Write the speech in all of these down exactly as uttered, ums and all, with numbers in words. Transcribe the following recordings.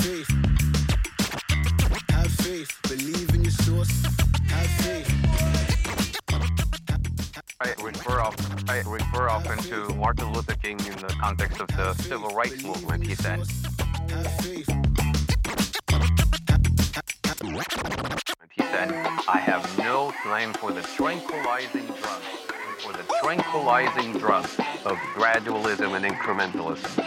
faith. Have faith. Believe in your source. Have faith. I refer often, I refer often to Martin Luther King in the context of the civil rights movement. He said, he said, I have no time for the tranquilizing drug, for the tranquilizing drug of gradualism and incrementalism.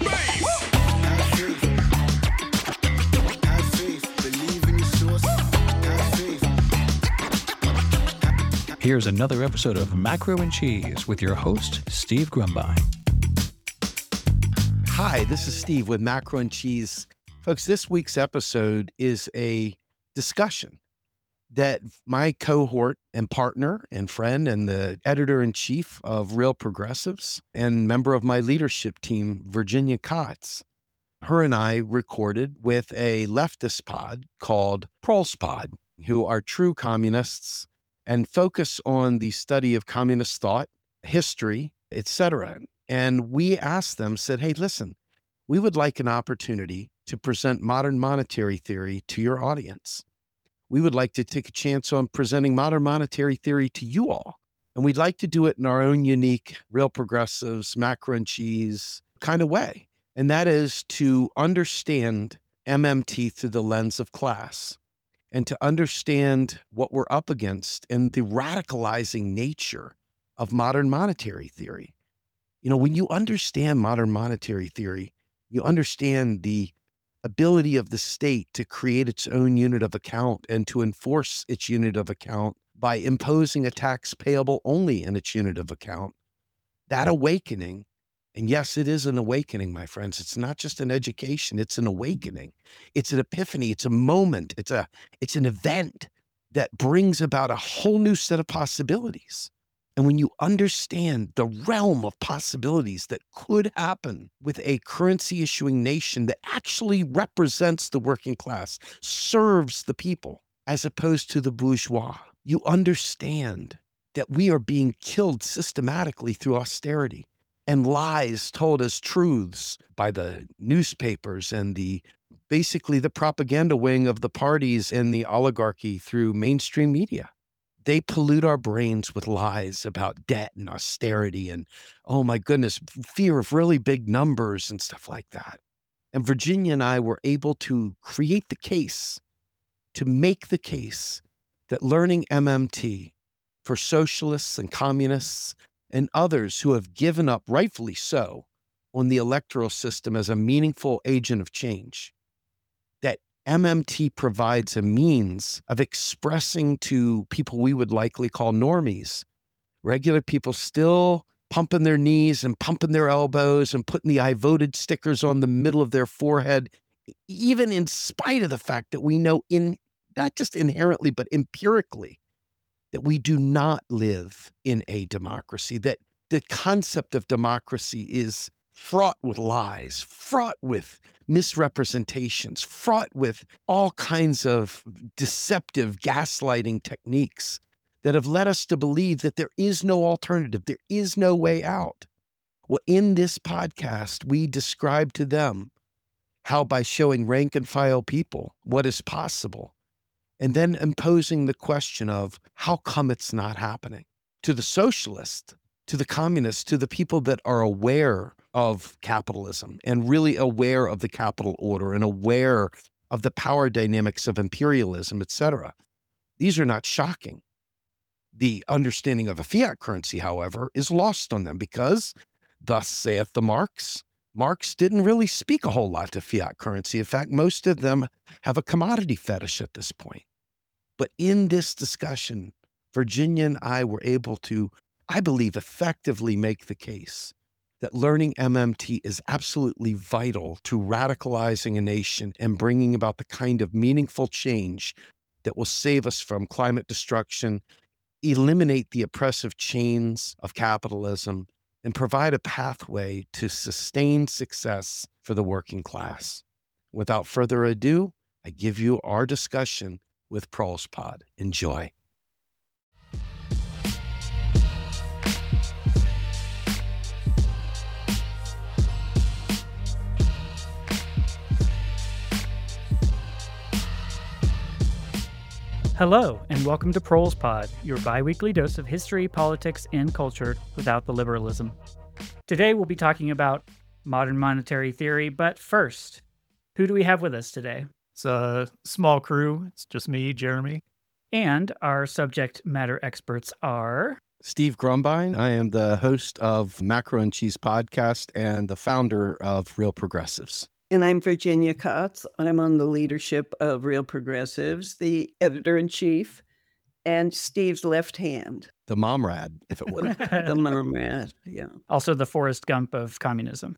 Here's another episode of Macro and Cheese with your host, Steve Grumbine. Hi, this is Steve with Macro and Cheese. Folks, this week's episode is a discussion that my cohort and partner and friend and the editor-in-chief of Real Progressives and member of my leadership team, Virginia Kotz, her and I recorded with a leftist pod called ProlsPod, who are true communists and focus on the study of communist thought, history, et cetera. And we asked them, said, hey, listen, we would like an opportunity to present modern monetary theory to your audience. We would like to take a chance on presenting modern monetary theory to you all. And we'd like to do it in our own unique, Real Progressives, Macro and Cheese kind of way. And that is to understand M M T through the lens of class, and to understand what we're up against and the radicalizing nature of modern monetary theory. You know, when you understand modern monetary theory, you understand the ability of the state to create its own unit of account and to enforce its unit of account by imposing a tax payable only in its unit of account. That awakening, and yes, it is an awakening, my friends. It's not just an education, it's an awakening. It's an epiphany, it's a moment, it's a it's an event that brings about a whole new set of possibilities. And when you understand the realm of possibilities that could happen with a currency issuing nation that actually represents the working class, serves the people, as opposed to the bourgeois, you understand that we are being killed systematically through austerity and lies told as truths by the newspapers and the basically the propaganda wing of the parties and the oligarchy through mainstream media. They pollute our brains with lies about debt and austerity and, oh my goodness, fear of really big numbers and stuff like that. And Virginia and I were able to create the case, to make the case that learning M M T for socialists and communists and others who have given up, rightfully so, on the electoral system as a meaningful agent of change, that M M T provides a means of expressing to people we would likely call normies, regular people still pumping their knees and pumping their elbows and putting the I voted stickers on the middle of their forehead, even in spite of the fact that we know in not just inherently, but empirically, that we do not live in a democracy, that the concept of democracy is fraught with lies, fraught with misrepresentations, fraught with all kinds of deceptive gaslighting techniques that have led us to believe that there is no alternative, there is no way out. Well, in this podcast, we describe to them how by showing rank and file people what is possible, and then imposing the question of how come it's not happening to the socialist, to the communists, to the people that are aware of capitalism and really aware of the capital order and aware of the power dynamics of imperialism, et cetera. These are not shocking. The understanding of a fiat currency, however, is lost on them because, thus saith the Marx, Marx didn't really speak a whole lot to fiat currency. In fact, most of them have a commodity fetish at this point. But in this discussion, Virginia and I were able to, I believe, effectively make the case that learning M M T is absolutely vital to radicalizing a nation and bringing about the kind of meaningful change that will save us from climate destruction, eliminate the oppressive chains of capitalism, and provide a pathway to sustained success for the working class. Without further ado, I give you our discussion with ProlsPod. Enjoy. Hello, and welcome to Proles Pod, your bi-weekly dose of history, politics, and culture without the liberalism. Today we'll be talking about modern monetary theory, but first, who do we have with us today? It's a small crew. It's just me, Jeremy. And our subject matter experts are... Steve Grumbine. I am the host of Macro and Cheese podcast and the founder of Real Progressives. And I'm Virginia Kotz. I'm on the leadership of Real Progressives, the editor-in-chief, and Steve's left hand. The momrad, if it were. The momrad, yeah. Also the Forrest Gump of communism.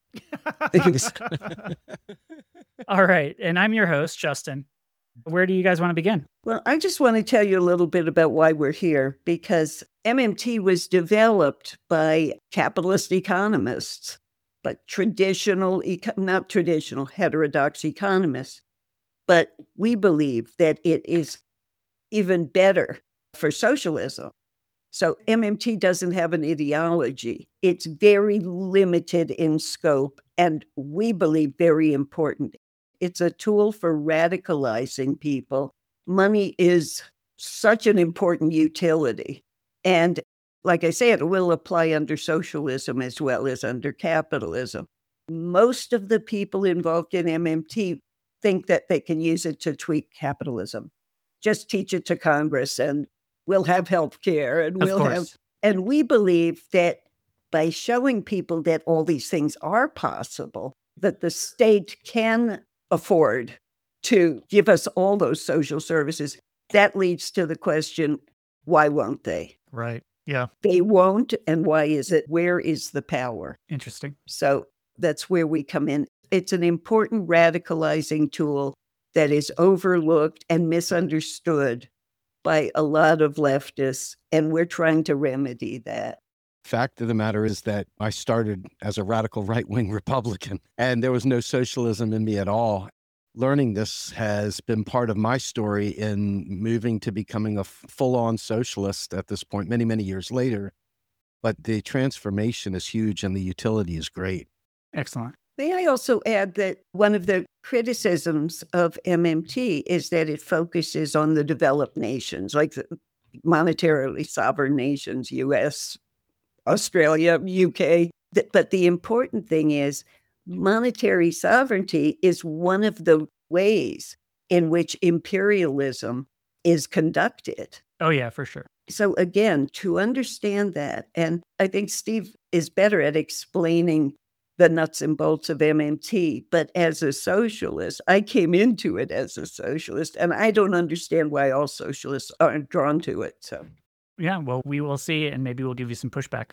All right, and I'm your host, Justin. Where do you guys want to begin? Well, I just want to tell you a little bit about why we're here, because M M T was developed by capitalist economists, but traditional, not traditional, heterodox economists. But we believe that it is even better for socialism. So M M T doesn't have an ideology. It's very limited in scope, and we believe very important. It's a tool for radicalizing people. Money is such an important utility. And like I said, it will apply under socialism as well as under capitalism. Most of the people involved in M M T think that they can use it to tweak capitalism. Just teach it to Congress and we'll have health care and we'll have. And we believe that by showing people that all these things are possible, that the state can afford to give us all those social services, that leads to the question, why won't they? Right. Yeah. They won't. And why is it? Where is the power? Interesting. So that's where we come in. It's an important radicalizing tool that is overlooked and misunderstood by a lot of leftists. And we're trying to remedy that. Fact of the matter is that I started as a radical right-wing Republican, and there was no socialism in me at all. Learning this has been part of my story in moving to becoming a full-on socialist at this point, many, many years later. But the transformation is huge and the utility is great. Excellent. May I also add that one of the criticisms of M M T is that it focuses on the developed nations, like the monetarily sovereign nations, U S, Australia, U K. But the important thing is monetary sovereignty is one of the ways in which imperialism is conducted. Oh, yeah, for sure. So again, to understand that, and I think Steve is better at explaining the nuts and bolts of M M T, but as a socialist, I came into it as a socialist, and I don't understand why all socialists aren't drawn to it. So. Yeah, well, we will see, and maybe we'll give you some pushback.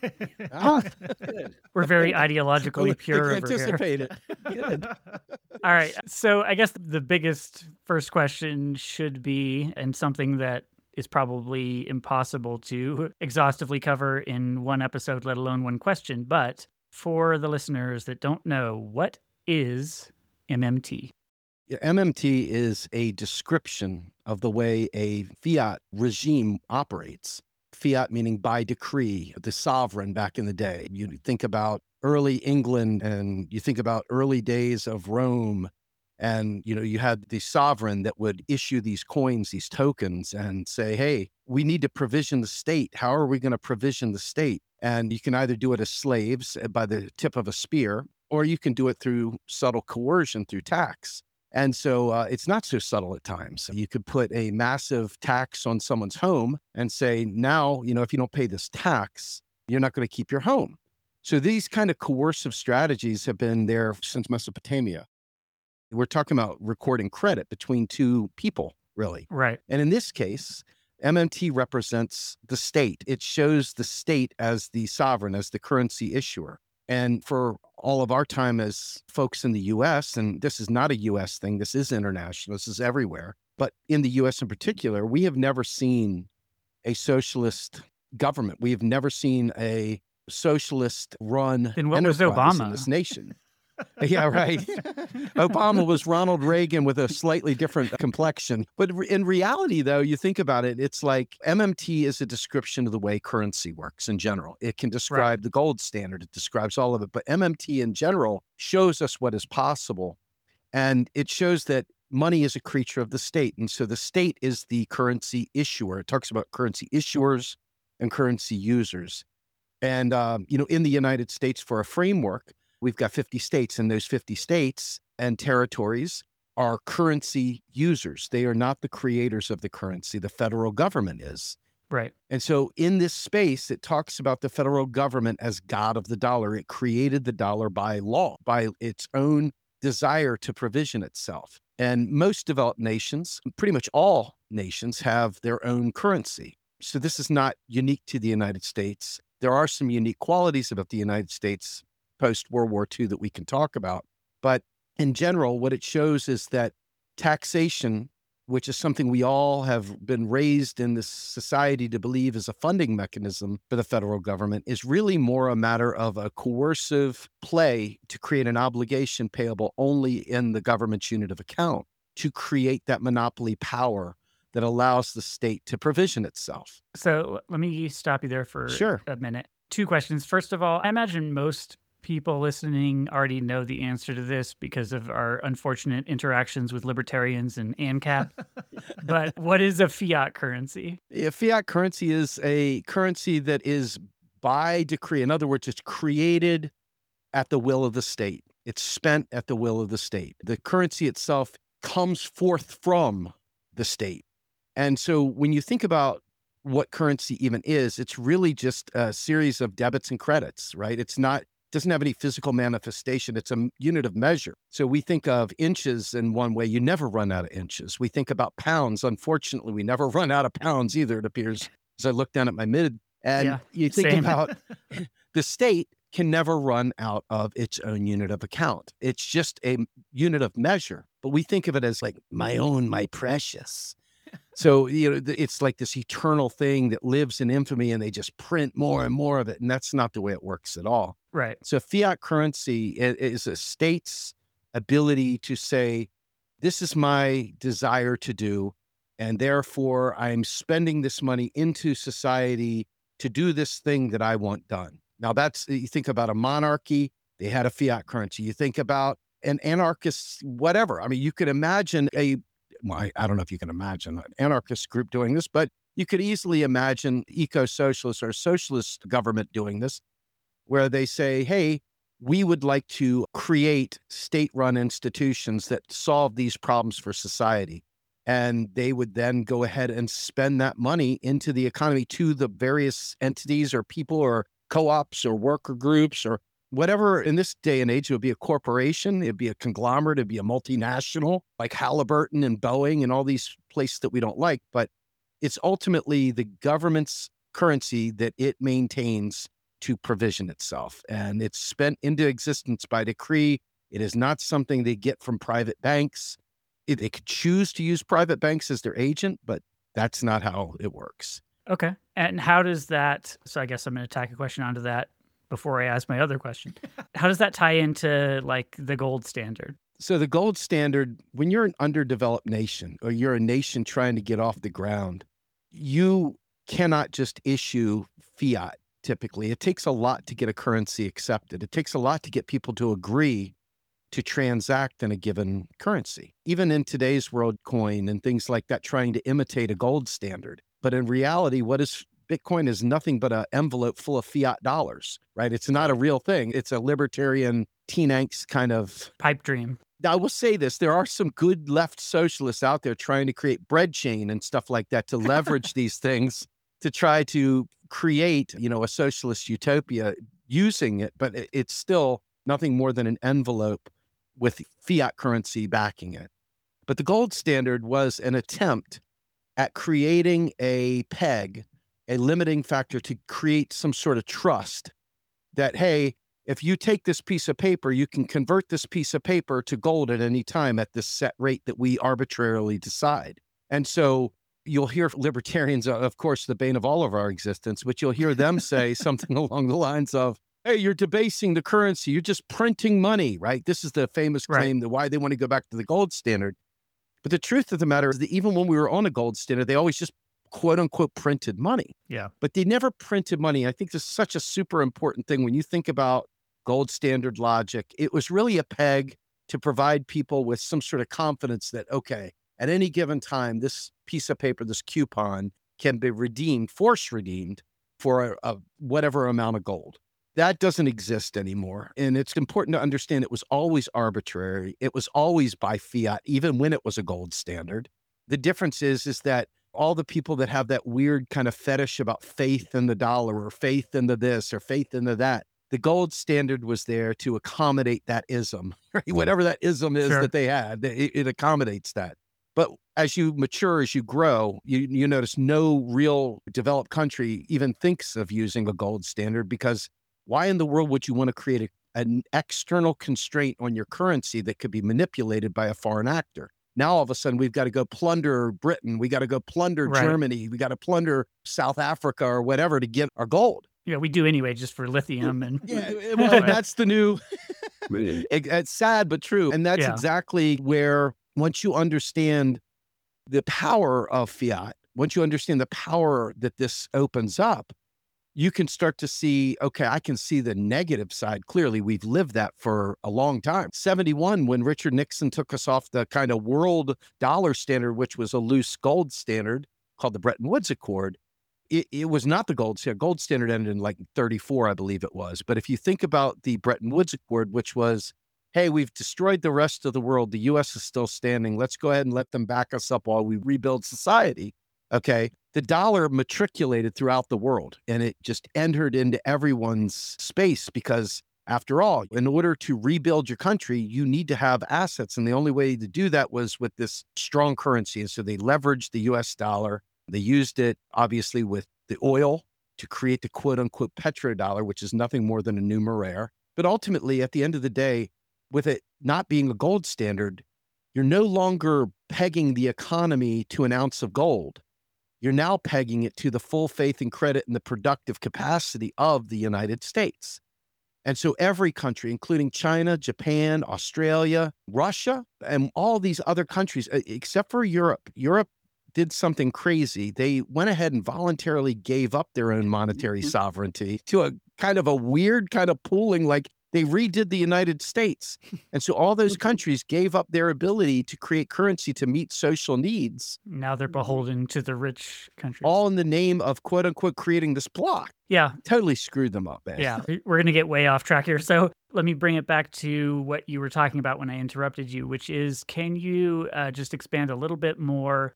Ah, We're very ideologically we, pure we over here. anticipate it. Good. All right, so I guess the biggest first question should be, and something that is probably impossible to exhaustively cover in one episode, let alone one question, but for the listeners that don't know, what is M M T? Yeah, M M T is a description of the way a fiat regime operates. Fiat meaning by decree, the sovereign back in the day. You think about early England and you think about early days of Rome. And, you know, you had the sovereign that would issue these coins, these tokens, and say, hey, we need to provision the state. How are we going to provision the state? And you can either do it as slaves by the tip of a spear, or you can do it through subtle coercion, through tax. And so uh, it's not so subtle at times. You could put a massive tax on someone's home and say, now, you know, if you don't pay this tax, you're not going to keep your home. So these kind of coercive strategies have been there since Mesopotamia. We're talking about recording credit between two people, really. Right. And in this case, M M T represents the state. It shows the state as the sovereign, as the currency issuer. And for all of our time as folks in the U S, and this is not a U S thing, this is international, this is everywhere. But in the U S in particular, we have never seen a socialist government. We have never seen a socialist run Then what was enterprise Obama? in this nation. Yeah, right. Obama was Ronald Reagan with a slightly different complexion. But in reality, though, you think about it, it's like M M T is a description of the way currency works in general. It can describe Right. the gold standard. It describes all of it. But M M T in general shows us what is possible. And it shows that money is a creature of the state. And so the state is the currency issuer. It talks about currency issuers and currency users. And, um, you know, in the United States, for a framework, we've got fifty states, and those fifty states and territories are currency users. They are not the creators of the currency. The federal government is. Right. And so in this space, it talks about the federal government as God of the dollar. It created the dollar by law, by its own desire to provision itself. And most developed nations, pretty much all nations, have their own currency. So this is not unique to the United States. There are some unique qualities about the United States post-World War Two that we can talk about. But in general, what it shows is that taxation, which is something we all have been raised in this society to believe is a funding mechanism for the federal government, is really more a matter of a coercive play to create an obligation payable only in the government's unit of account to create that monopoly power that allows the state to provision itself. So let me stop you there for Sure. a minute. Two questions. First of all, I imagine most people listening already know the answer to this because of our unfortunate interactions with libertarians and ANCAP. But what is a fiat currency? A fiat currency is a currency that is by decree. In other words, it's created at the will of the state. It's spent at the will of the state. The currency itself comes forth from the state. And so when you think about what currency even is, it's really just a series of debits and credits, right? It's not, doesn't have any physical manifestation. It's a unit of measure. So we think of inches in one way. You never run out of inches. We think about pounds. Unfortunately, we never run out of pounds either, it appears, as I look down at my mid. And Yeah, you think same. about the state can never run out of its own unit of account. It's just a unit of measure. But we think of it as like my own, my precious. So, you know, th- it's like this eternal thing that lives in infamy, and they just print more and more of it. And that's not the way it works at all. Right. So fiat currency i- is a state's ability to say, this is my desire to do, and therefore I'm spending this money into society to do this thing that I want done. Now that's, you think about a monarchy, they had a fiat currency. You think about an anarchist, whatever. I mean, you could imagine a, well, I, I don't know if you can imagine an anarchist group doing this, but you could easily imagine eco-socialist or socialist government doing this, where they say, hey, we would like to create state-run institutions that solve these problems for society. And they would then go ahead and spend that money into the economy to the various entities or people or co-ops or worker groups or whatever. In this day and age, it would be a corporation, it'd be a conglomerate, it'd be a multinational like Halliburton and Boeing and all these places that we don't like. But it's ultimately the government's currency that it maintains to provision itself. And it's spent into existence by decree. It is not something they get from private banks. It, they could choose to use private banks as their agent, but that's not how it works. Okay. And how does that, so I guess I'm going to tack a question onto that before I ask my other question. How does that tie into like the gold standard? So the gold standard, when you're an underdeveloped nation or you're a nation trying to get off the ground, you cannot just issue fiat. Typically, it takes a lot to get a currency accepted. It takes a lot to get people to agree to transact in a given currency. Even in today's world, coin and things like that, trying to imitate a gold standard. But in reality, what is Bitcoin is nothing but an envelope full of fiat dollars, right? It's not a real thing. It's a libertarian teen angst kind of Pipe dream. Now, I will say this, there are some good left socialists out there trying to create bread chain and stuff like that to leverage these things to try to create, you know, a socialist utopia using it, but it- it's still nothing more than an envelope with fiat currency backing it. But the gold standard was an attempt at creating a peg, a limiting factor to create some sort of trust that, hey, if you take this piece of paper, you can convert this piece of paper to gold at any time at this set rate that we arbitrarily decide. And so you'll hear libertarians, uh, of course, the bane of all of our existence, but you'll hear them say something along the lines of, hey, you're debasing the currency. You're just printing money, right? This is the famous Right. claim that why they want to go back to the gold standard. But the truth of the matter is that even when we were on a gold standard, they always just quote unquote printed money. Yeah. But they never printed money. I think this is such a super important thing when you think about gold standard logic. It was really a peg to provide people with some sort of confidence that, okay, at any given time, this piece of paper, this coupon can be redeemed, force redeemed for a, a whatever amount of gold. That doesn't exist anymore. And it's important to understand it was always arbitrary. It was always by fiat, even when it was a gold standard. The difference is, is that all the people that have that weird kind of fetish about faith in the dollar or faith in the this or faith in the that, the gold standard was there to accommodate that ism, right? Whatever that ism is Sure. that they had, it, it accommodates that. But as you mature, as you grow, you, you notice no real developed country even thinks of using a gold standard, because why in the world would you want to create a, an external constraint on your currency that could be manipulated by a foreign actor? Now, all of a sudden, we've got to go plunder Britain. We got to go plunder Right. Germany. We got to plunder South Africa or whatever to get our gold. Yeah, we do anyway, just for lithium and Yeah, well, that's the new, it, it's sad, but true. And that's Yeah. exactly where, once you understand the power of fiat, once you understand the power that this opens up, you can start to see, okay, I can see the negative side. Clearly, we've lived that for a long time. seventy-one, when Richard Nixon took us off the kind of world dollar standard, which was a loose gold standard called the Bretton Woods Accord, it, it was not the gold standard. Gold standard ended in like thirty-four, I believe it was. But if you think about the Bretton Woods Accord, which was, hey, we've destroyed the rest of the world. The U S is still standing. Let's go ahead and let them back us up while we rebuild society. Okay. The dollar matriculated throughout the world, and it just entered into everyone's space, because after all, in order to rebuild your country, you need to have assets. And the only way to do that was with this strong currency. And so they leveraged the U S dollar. They used it, obviously, with the oil to create the quote unquote petrodollar, which is nothing more than a numeraire. But ultimately, at the end of the day, with it not being a gold standard, you're no longer pegging the economy to an ounce of gold. You're now pegging it to the full faith and credit and the productive capacity of the United States. And so every country, including China, Japan, Australia, Russia, and all these other countries, except for Europe, Europe did something crazy. They went ahead and voluntarily gave up their own monetary sovereignty to a kind of a weird kind of pooling, like they redid the United States. And so all those countries gave up their ability to create currency to meet social needs, now they're beholden to the rich countries. all in the name of quote unquote creating this block. Yeah. Totally screwed them up, man. Yeah, we're going to get way off track here. So let me bring it back to what you were talking about when I interrupted you, which is, can you uh, just expand a little bit more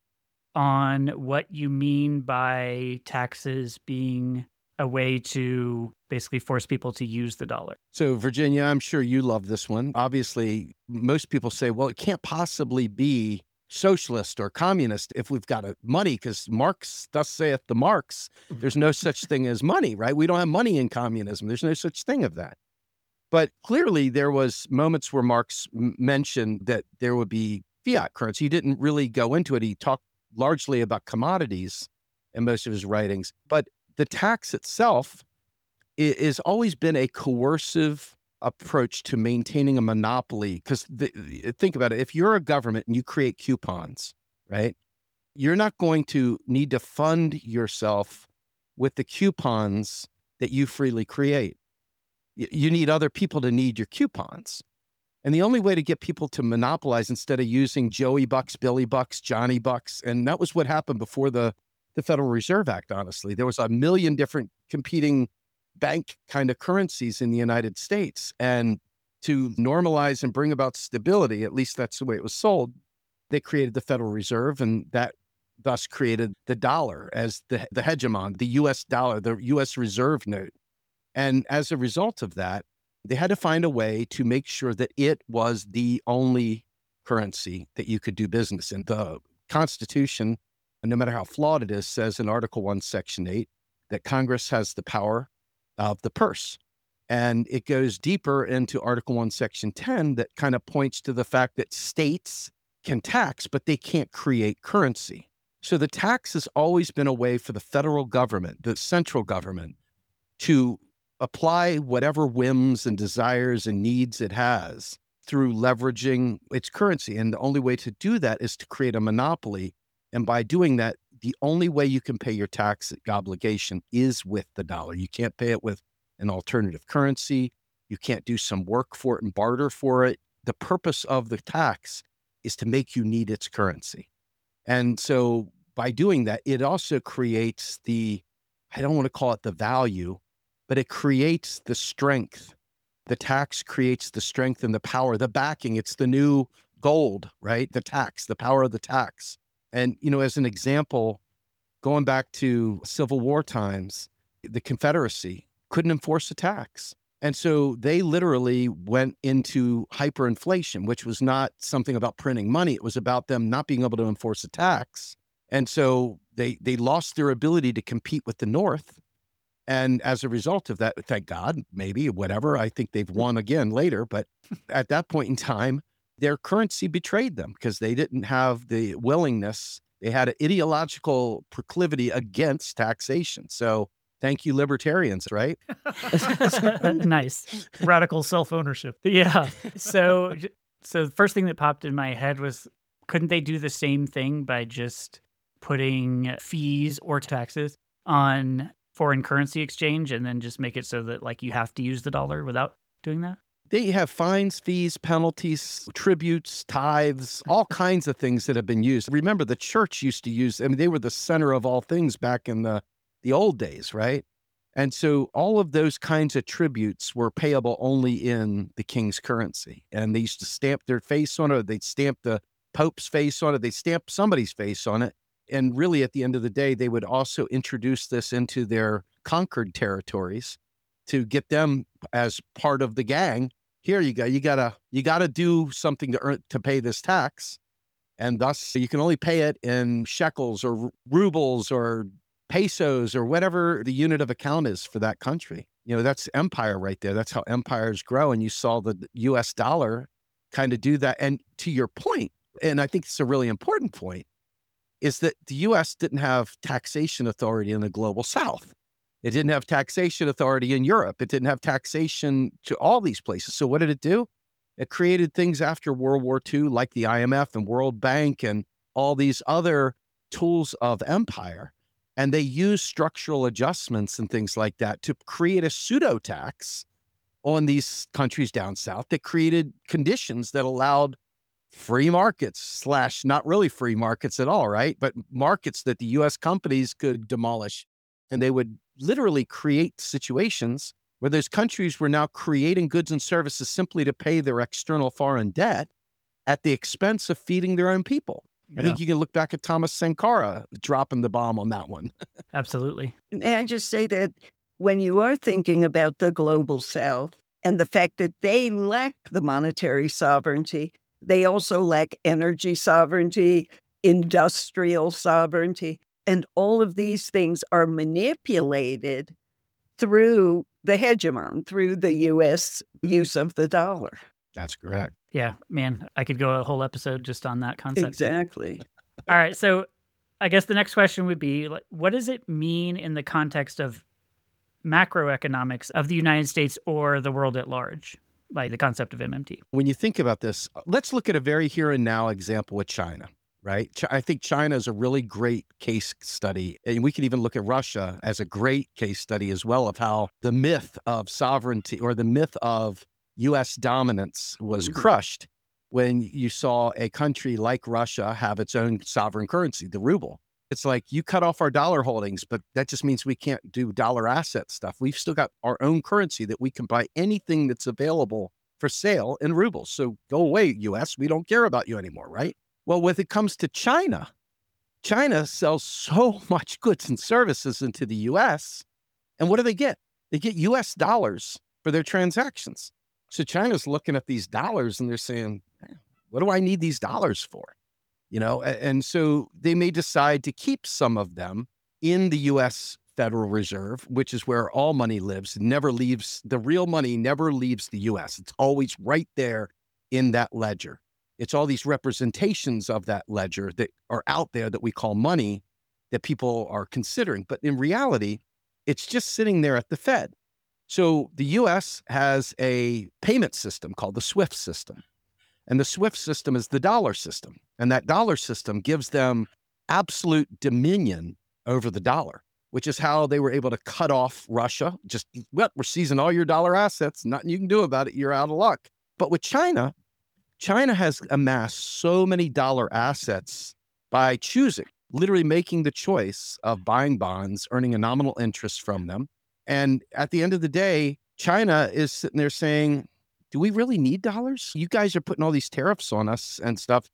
on what you mean by taxes being a way to basically force people to use the dollar? So, Virginia, I'm sure you love this one. Obviously, most people say, well, it can't possibly be socialist or communist if we've got a money, because Marx, thus saith the Marx, there's no such thing as money, right? We don't have money in communism. There's no such thing of that. But clearly, there was moments where Marx m- mentioned that there would be fiat currency. He didn't really go into it. He talked largely about commodities in most of his writings. But the tax itself has always been a coercive approach to maintaining a monopoly. Because think about it, if you're a government and you create coupons, right, you're not going to need to fund yourself with the coupons that you freely create. You need other people to need your coupons. And the only way to get people to monopolize, instead of using Joey Bucks, Billy Bucks, Johnny Bucks, and that was what happened before the, the Federal Reserve Act, honestly. There was a million different competing bank kind of currencies in the United States. And to normalize and bring about stability, at least that's the way it was sold, they created the Federal Reserve, and that thus created the dollar as the, the hegemon, the U S dollar, the U S reserve note. And as a result of that, they had to find a way to make sure that it was the only currency that you could do business in. The Constitution, no matter how flawed it is, says in Article one, Section eight, that Congress has the power of the purse. And it goes deeper into Article one, Section ten, that kind of points to the fact that states can tax, but they can't create currency. So the tax has always been a way for the federal government, the central government, to apply whatever whims and desires and needs it has through leveraging its currency. And the only way to do that is to create a monopoly. And by doing that, the only way you can pay your tax obligation is with the dollar. You can't pay it with an alternative currency. You can't do some work for it and barter for it. the purpose of the tax is to make you need its currency. And so by doing that, it also creates the, I don't want to call it the value, but it creates the strength. The tax creates the strength and the power, the backing. It's the new gold, right? The tax, the power of the tax. And, you know, as an example, going back to Civil War times, the Confederacy couldn't enforce a tax. And so they literally went into hyperinflation, which was not something about printing money. It was about them not being able to enforce a tax. And so they they lost their ability to compete with the North. And as a result of that, thank God, maybe, whatever, I think they've won again later. But at that point in time, their currency betrayed them because they didn't have the willingness. They had an ideological proclivity against taxation. So thank you, libertarians, right? Nice. Radical self-ownership. Yeah. So, so the first thing that popped in my head was, couldn't they do the same thing by just putting fees or taxes on foreign currency exchange and then just make it so that like you have to use the dollar without doing that? They have fines, fees, penalties, tributes, tithes, all kinds of things that have been used. Remember, the church used to use, I mean, they were the center of all things back in the, the old days, right? And so all of those kinds of tributes were payable only in the king's currency. And they used to stamp their face on it. They'd stamp the Pope's face on it. They'd stamp somebody's face on it. And really, at the end of the day, they would also introduce this into their conquered territories to get them as part of the gang. Here you go. You gotta you gotta do something to earn to pay this tax, and thus you can only pay it in shekels or rubles or pesos or whatever the unit of account is for that country. You know, that's empire right there. That's how empires grow. And you saw the U S dollar kind of do that. And to your point, and I think it's a really important point, is that the U S didn't have taxation authority in the global South. It didn't have taxation authority in Europe. It didn't have taxation to all these places. So what did it do? It created things after World War Two, like the I M F and World Bank and all these other tools of empire. And they used structural adjustments and things like that to create a pseudo tax on these countries down south that created conditions that allowed free markets slash not really free markets at all, right? But markets that the U S companies could demolish. And they would literally create situations where those countries were now creating goods and services simply to pay their external foreign debt at the expense of feeding their own people. Yeah. I think you can look back at Thomas Sankara dropping the bomb on that one. Absolutely. May I just say that when you are thinking about the global South and the fact that they lack the monetary sovereignty, they also lack energy sovereignty, industrial sovereignty, and all of these things are manipulated through the hegemon, through the U S use of the dollar. That's correct. Yeah, man, I could go a whole episode just on that concept. Exactly. All right, so I guess the next question would be, like, what does it mean in the context of macroeconomics of the United States or the world at large, like the concept of M M T? When you think about this, let's look at a very here and now example with China, right? Ch- I think China is a really great case study. And we can even look at Russia as a great case study as well of how the myth of sovereignty or the myth of U S dominance was crushed when you saw a country like Russia have its own sovereign currency, the ruble. It's like, you cut off our dollar holdings, but that just means we can't do dollar asset stuff. We've still got our own currency that we can buy anything that's available for sale in rubles. So go away, U S. We don't care about you anymore, right? Well, when it comes to China, China sells so much goods and services into the U S. And what do they get? They get U S dollars for their transactions. So China's looking at these dollars and they're saying, what do I need these dollars for? You know, and so they may decide to keep some of them in the U S Federal Reserve, which is where all money lives, never leaves, the real money never leaves the U S. It's always right there in that ledger. It's all these representations of that ledger that are out there that we call money that people are considering. But in reality, it's just sitting there at the Fed. So the U S has a payment system called the SWIFT system. And the SWIFT system is the dollar system. And that dollar system gives them absolute dominion over the dollar, which is how they were able to cut off Russia. Just, well, we're seizing all your dollar assets. Nothing you can do about it. You're out of luck. But with China, China has amassed so many dollar assets by choosing, literally making the choice of buying bonds, earning a nominal interest from them. And at the end of the day, China is sitting there saying, do we really need dollars? You guys are putting all these tariffs on us and stuff.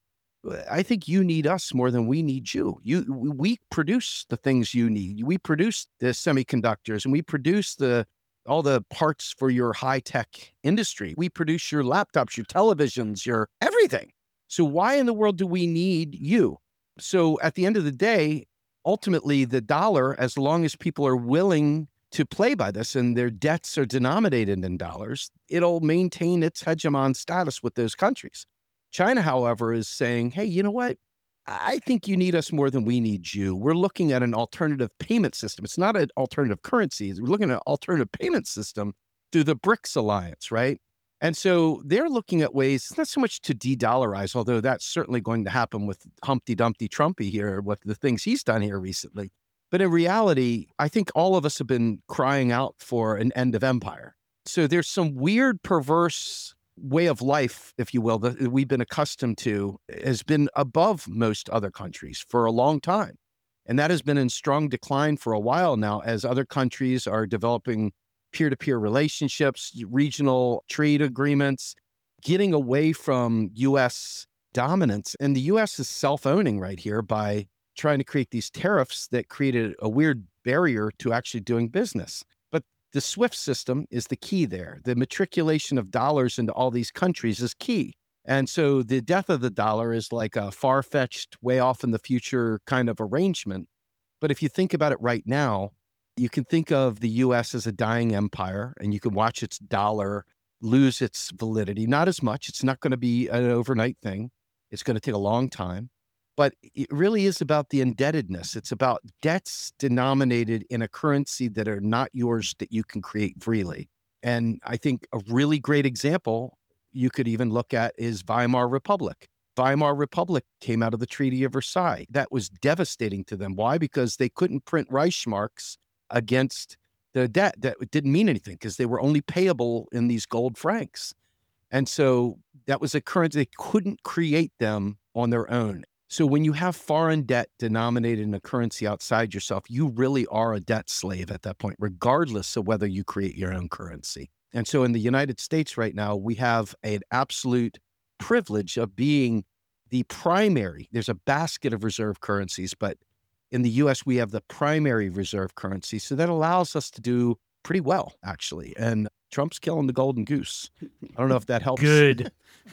I think you need us more than we need you. You, we produce the things you need. We produce the semiconductors, and we produce the all the parts for your high-tech industry. We produce your laptops, your televisions, your everything. So why in the world do we need you? So at the end of the day, ultimately, the dollar, as long as people are willing to play by this and their debts are denominated in dollars, it'll maintain its hegemon status with those countries. China, however, is saying, hey, you know what? I think you need us more than we need you. We're looking at an alternative payment system. It's not an alternative currency. We're looking at an alternative payment system through the BRICS alliance, right? And so they're looking at ways, not so much to de-dollarize, although that's certainly going to happen with Humpty Dumpty Trumpy here, with the things he's done here recently. But in reality, I think all of us have been crying out for an end of empire. So there's some weird, perverse way of life, if you will, that we've been accustomed to, has been above most other countries for a long time. And that has been in strong decline for a while now as other countries are developing peer-to-peer relationships, regional trade agreements, getting away from U S dominance. And the U S is self-owning right here by trying to create these tariffs that created a weird barrier to actually doing business. But the SWIFT system is the key there. The matriculation of dollars into all these countries is key. And so the death of the dollar is like a far-fetched, way off in the future kind of arrangement. But if you think about it right now, you can think of the U S as a dying empire, and you can watch its dollar lose its validity. Not as much. It's not going to be an overnight thing. It's going to take a long time. But it really is about the indebtedness. It's about debts denominated in a currency that are not yours that you can create freely. And I think a really great example you could even look at is Weimar Republic. Weimar Republic came out of the Treaty of Versailles. That was devastating to them. Why? Because they couldn't print Reichsmarks against the debt. That didn't mean anything because they were only payable in these gold francs. And so that was a currency. They couldn't create them on their own. So when you have foreign debt denominated in a currency outside yourself, you really are a debt slave at that point, regardless of whether you create your own currency. And so in the United States right now, we have an absolute privilege of being the primary. There's a basket of reserve currencies, but in the U S, we have the primary reserve currency. So that allows us to do pretty well, actually. And Trump's killing the golden goose. I don't know if that helps. Good.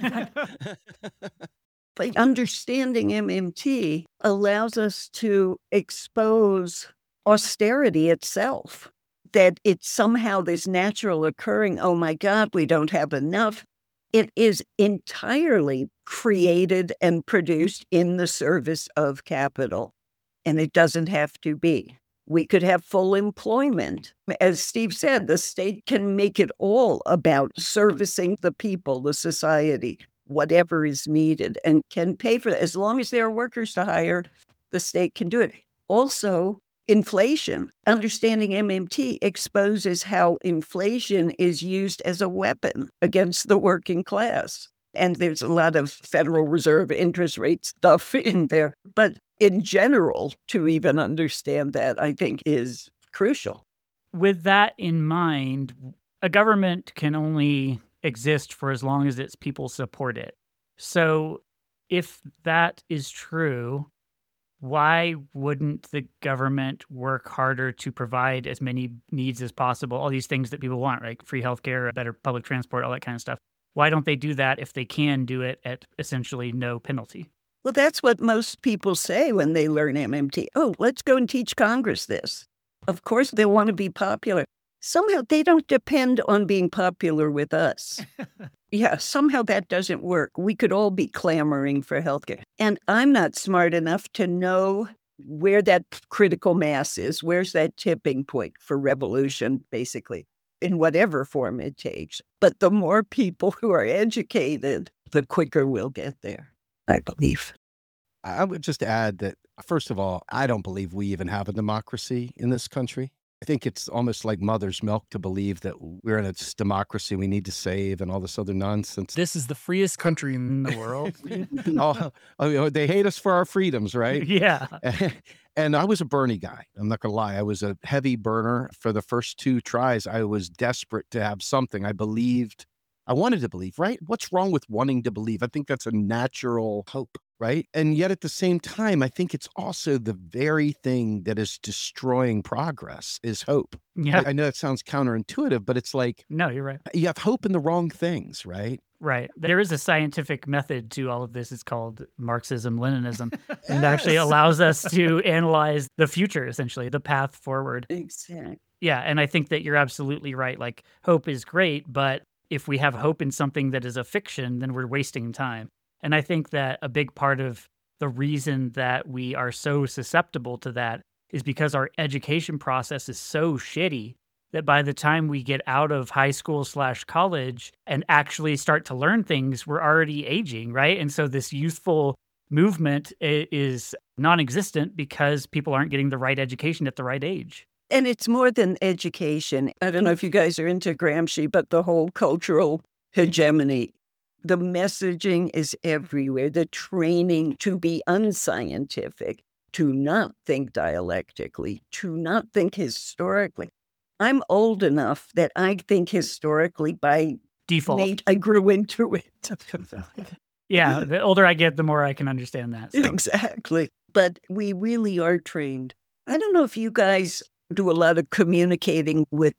But understanding M M T allows us to expose austerity itself, that it's somehow this natural occurring, oh my God, we don't have enough. It is entirely created and produced in the service of capital, and it doesn't have to be. We could have full employment. As Steve said, the state can make it all about servicing the people, the society, whatever is needed, and can pay for it. As long as there are workers to hire, the state can do it. Also, inflation. Understanding M M T exposes how inflation is used as a weapon against the working class. And there's a lot of Federal Reserve interest rate stuff in there. But in general, to even understand that, I think is crucial. With that in mind, a government can only exist for as long as its people support it. So if that is true, why wouldn't the government work harder to provide as many needs as possible, all these things that people want, right? Free healthcare, better public transport, all that kind of stuff. Why don't they do that if they can do it at essentially no penalty? Well, that's what most people say when they learn M M T. Oh, let's go and teach Congress this. Of course, they want to be popular. Somehow they don't depend on being popular with us. Yeah, somehow that doesn't work. We could all be clamoring for healthcare. And I'm not smart enough to know where that critical mass is. Where's that tipping point for revolution, basically, in whatever form it takes. But the more people who are educated, the quicker we'll get there, I believe. I would just add that, first of all, I don't believe we even have a democracy in this country. I think it's almost like mother's milk to believe that we're in a democracy we need to save and all this other nonsense. This is the freest country in the world. oh, oh, they hate us for our freedoms, right? Yeah. And I was a Bernie guy. I'm not going to lie. I was a heavy burner for the first two tries. I was desperate to have something. I believed, I wanted to believe, right? What's wrong with wanting to believe? I think that's a natural hope, right? And yet at the same time, I think it's also the very thing that is destroying progress is hope. Yeah. I know that sounds counterintuitive, but it's like, No, you're right. you have hope in the wrong things, right? Right. There is a scientific method to all of this. It's called Marxism-Leninism. And it actually allows us to analyze the future, essentially, the path forward. Exactly. Yeah. And I think that you're absolutely right. Like, hope is great, but if we have hope in something that is a fiction, then we're wasting time. And I think that a big part of the reason that we are so susceptible to that is because our education process is so shitty that by the time we get out of high school slash college and actually start to learn things, we're already aging, right? And so this youthful movement i- is non-existent because people aren't getting the right education at the right age. And it's more than education. I don't know if you guys are into Gramsci, but the whole cultural hegemony, the messaging is everywhere. The training to be unscientific, to not think dialectically, to not think historically. I'm old enough that I think historically by Default. Nate, I grew into it. Yeah, the older I get, the more I can understand that. so. Exactly. But we really are trained. I don't know if you guys do a lot of communicating with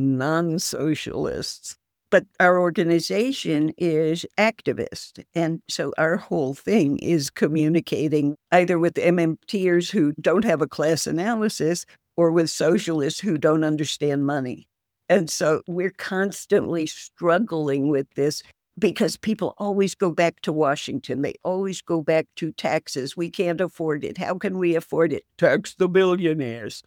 non-socialists, but our organization is activist. And so our whole thing is communicating either with MMTers who don't have a class analysis or with socialists who don't understand money. And so we're constantly struggling with this because people always go back to Washington. They always go back to taxes. We can't afford it. How can we afford it? Tax the billionaires.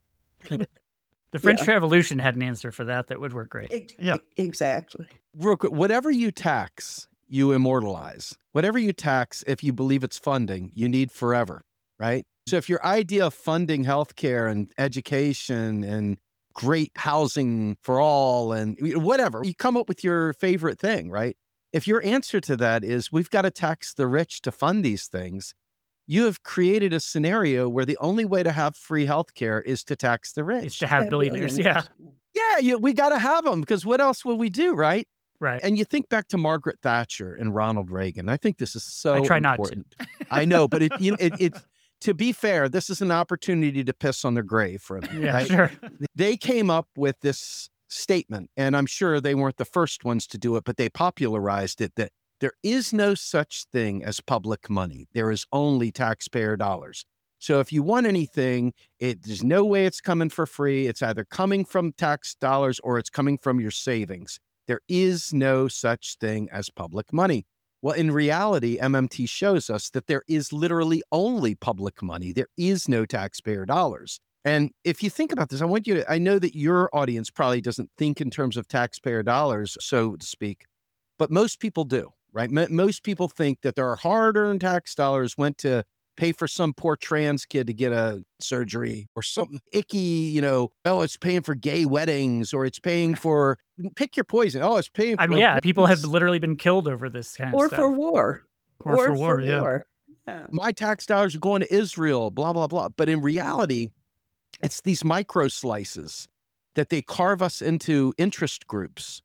The French Yeah. Revolution had an answer for that that would work great. Ex- Yeah. Exactly. Real quick, whatever you tax, you immortalize. Whatever you tax, if you believe it's funding, you need forever, right? So if your idea of funding healthcare and education and great housing for all and whatever, you come up with your favorite thing, right? If your answer to that is we've got to tax the rich to fund these things, you have created a scenario where the only way to have free healthcare is to tax the It's rich. to have billionaires. Yeah, Yeah, you, we got to have them because what else will we do, right? right. And you think back to Margaret Thatcher and Ronald Reagan. I think this is so I try not to. important. I know, but it, you know, it, it, to be fair, this is an opportunity to piss on their grave for them. Yeah, right? sure. They came up with this statement, and I'm sure they weren't the first ones to do it, but they popularized it that there is no such thing as public money. There is only taxpayer dollars. So if you want anything, it, there's no way it's coming for free. It's either coming from tax dollars or it's coming from your savings. There is no such thing as public money. Well, in reality, M M T shows us that there is literally only public money. There is no taxpayer dollars. And if you think about this, I want you to, I know that your audience probably doesn't think in terms of taxpayer dollars, so to speak, but most people do, right? M- most people think that their hard-earned tax dollars went to pay for some poor trans kid to get a surgery or something icky, you know, oh, it's paying for gay weddings or it's paying for, pick your poison. Oh, it's paying for. I mean, yeah, people have literally been killed over this kind of Or stuff. for war. Or for war, yeah. Yeah. My tax dollars are going to Israel, blah, blah, blah. But in reality, it's these micro slices that they carve us into interest groups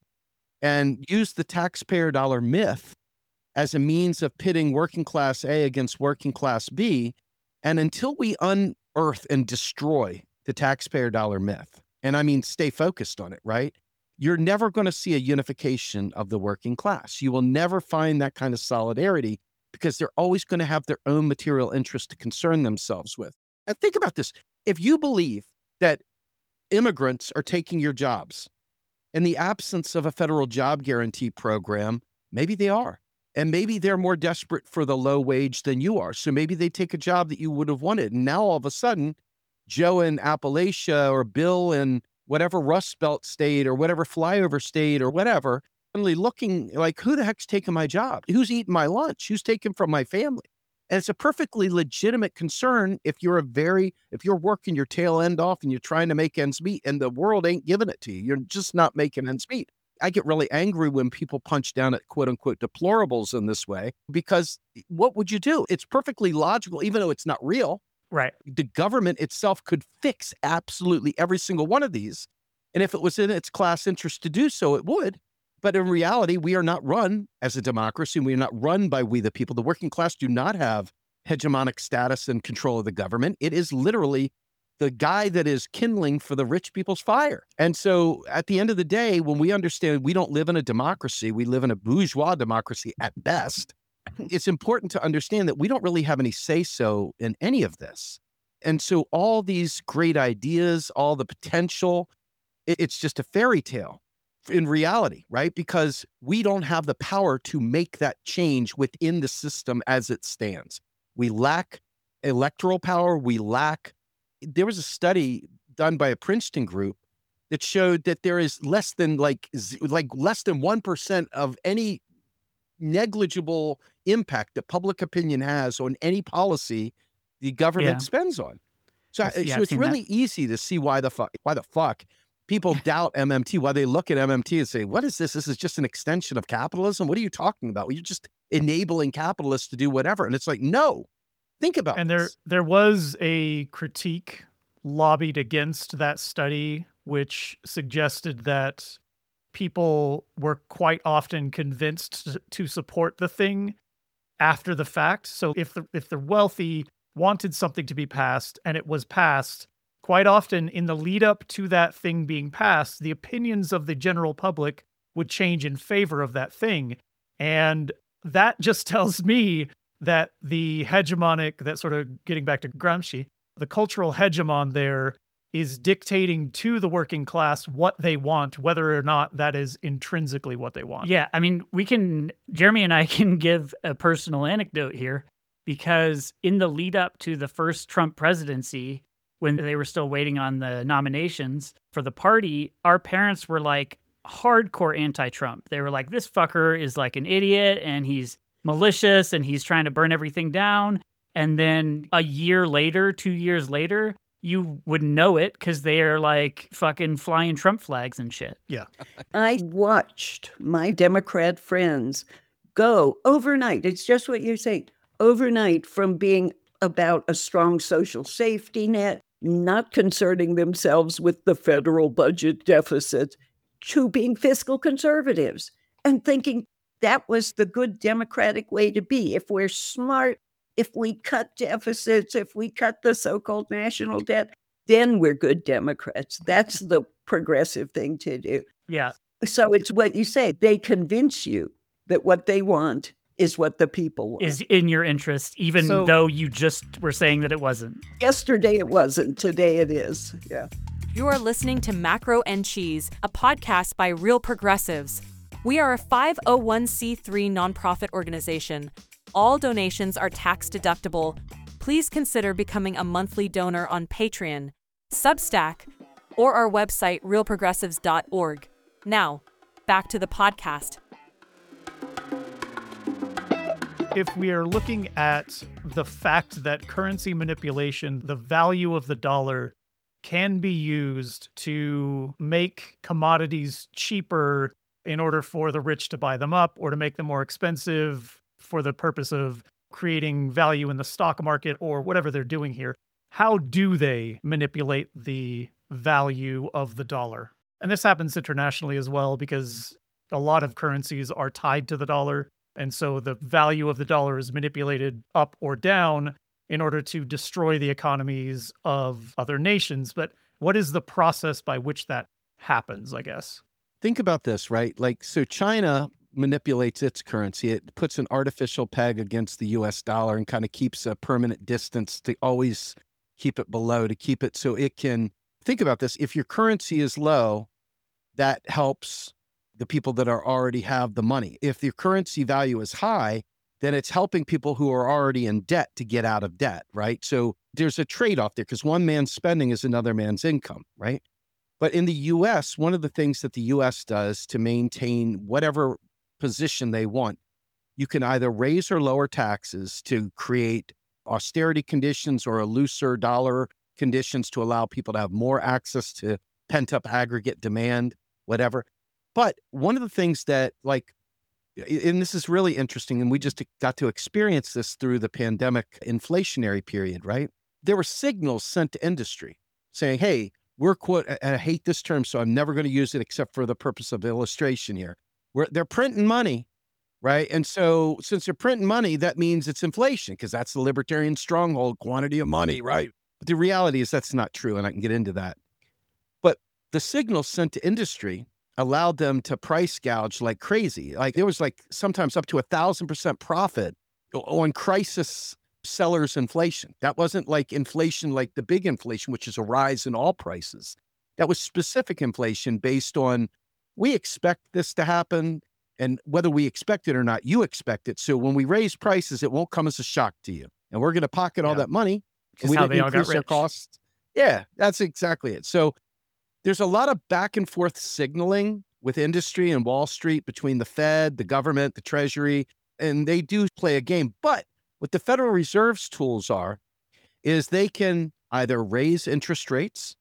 and use the taxpayer dollar myth as a means of pitting working class A against working class B. And until we unearth and destroy the taxpayer dollar myth, and I mean, stay focused on it, right? You're never going to see a unification of the working class. You will never find that kind of solidarity because they're always going to have their own material interest to concern themselves with. And think about this. If you believe that immigrants are taking your jobs in the absence of a federal job guarantee program, maybe they are. And maybe they're more desperate for the low wage than you are. So maybe they take a job that you would have wanted. And now all of a sudden, Joe in Appalachia or Bill in whatever Rust Belt state or whatever flyover state or whatever, suddenly looking like, who the heck's taking my job? Who's eating my lunch? Who's taking from my family? And it's a perfectly legitimate concern if you're a very, if you're working your tail end off and you're trying to make ends meet and the world ain't giving it to you. You're just not making ends meet. I get really angry when people punch down at quote unquote deplorables in this way, because what would you do? It's perfectly logical, even though it's not real. Right. The government itself could fix absolutely every single one of these. And if it was in its class interest to do so, it would. But in reality, we are not run as a democracy. We are not run by we the people. The working class do not have hegemonic status and control of the government. It is literally the guy that is kindling for the rich people's fire. And so at the end of the day, when we understand we don't live in a democracy, we live in a bourgeois democracy at best, it's important to understand that we don't really have any say-so in any of this. And so all these great ideas, all the potential, it, it's just a fairy tale in reality, right? Because we don't have the power to make that change within the system as it stands. We lack electoral power. We lack, there was a study done by a Princeton group that showed that there is less than like, like less than one percent of any negligible impact that public opinion has on any policy the government Yeah. spends on. So, I've- yeah, so I've it's seen really easy to see why the fuck, why the fuck people doubt M M T, why they look at M M T and say, what is this? This is just an extension of capitalism. What are you talking about? Well, you're just enabling capitalists to do whatever. And it's like, no, think about And there this. there was a critique lobbied against that study, which suggested that people were quite often convinced to, to support the thing after the fact. So if the if the wealthy wanted something to be passed and it was passed, quite often in the lead up to that thing being passed, the opinions of the general public would change in favor of that thing. And that just tells me that the hegemonic, that sort of getting back to Gramsci, the cultural hegemon there is dictating to the working class what they want, whether or not that is intrinsically what they want. Yeah, I mean, we can, Jeremy and I can give a personal anecdote here, because in the lead up to the first Trump presidency, when they were still waiting on the nominations for the party, our parents were like hardcore anti-Trump. They were like, this fucker is like an idiot and he's malicious and he's trying to burn everything down. And then a year later, two years later, you would know it because they are like fucking flying Trump flags and shit. Yeah. I watched my Democrat friends go overnight. It's just what you're saying. Overnight, from being about a strong social safety net, not concerning themselves with the federal budget deficit, to being fiscal conservatives and thinking that was the good Democratic way to be. If we're smart, if we cut deficits, if we cut the so-called national debt, then we're good Democrats. That's the progressive thing to do. Yeah. So it's what you say. They convince you that what they want is what the people want. Is in your interest, even So- though you just were saying that it wasn't. Yesterday it wasn't. Today it is. Yeah. You are listening to Macro and Cheese, a podcast by Real Progressives. We are a five oh one c three nonprofit organization. All donations are tax deductible. Please consider becoming a monthly donor on Patreon, Substack, or our website, real progressives dot org. Now, back to the podcast. If we are looking at the fact that currency manipulation, the value of the dollar, can be used to make commodities cheaper in order for the rich to buy them up or to make them more expensive for the purpose of creating value in the stock market or whatever they're doing here, how do they manipulate the value of the dollar? And this happens internationally as well, because a lot of currencies are tied to the dollar. And so the value of the dollar is manipulated up or down in order to destroy the economies of other nations. But what is the process by which that happens, I guess? Think about this, right? Like, so China manipulates its currency. It puts an artificial peg against the U S dollar and kind of keeps a permanent distance to always keep it below, to keep it so it can, think about this. If your currency is low, that helps the people that are already have the money. If your currency value is high, then it's helping people who are already in debt to get out of debt, right? So there's a trade-off there, because one man's spending is another man's income, right? But in the U S, one of the things that the U S does to maintain whatever position they want you can either raise or lower taxes to create austerity conditions or a looser dollar conditions to allow people to have more access to pent-up aggregate demand, whatever. But one of the things that, like, and this is really interesting, and we just got to experience this through the pandemic inflationary period, right? There were signals sent to industry saying, hey, we're, quote, and I hate this term, so I'm never going to use it except for the purpose of illustration here. We're, they're printing money, right? And so since they're printing money, that means it's inflation, because that's the libertarian stronghold, quantity of money, right? But the reality is that's not true, and I can get into that. But the signals sent to industry allowed them to price gouge like crazy. Like there was like sometimes up to a thousand percent profit on crisis sellers inflation. That wasn't like inflation, like the big inflation, which is a rise in all prices. That was specific inflation based on, we expect this to happen, and whether we expect it or not, you expect it. So when we raise prices, it won't come as a shock to you. And we're going to pocket all Yeah. that money. Is We how didn't they all got increase our rich. costs. Yeah, that's exactly it. So there's a lot of back and forth signaling with industry and Wall Street between the Fed, the government, the Treasury, and they do play a game. But what the Federal Reserve's tools are is they can either raise interest rates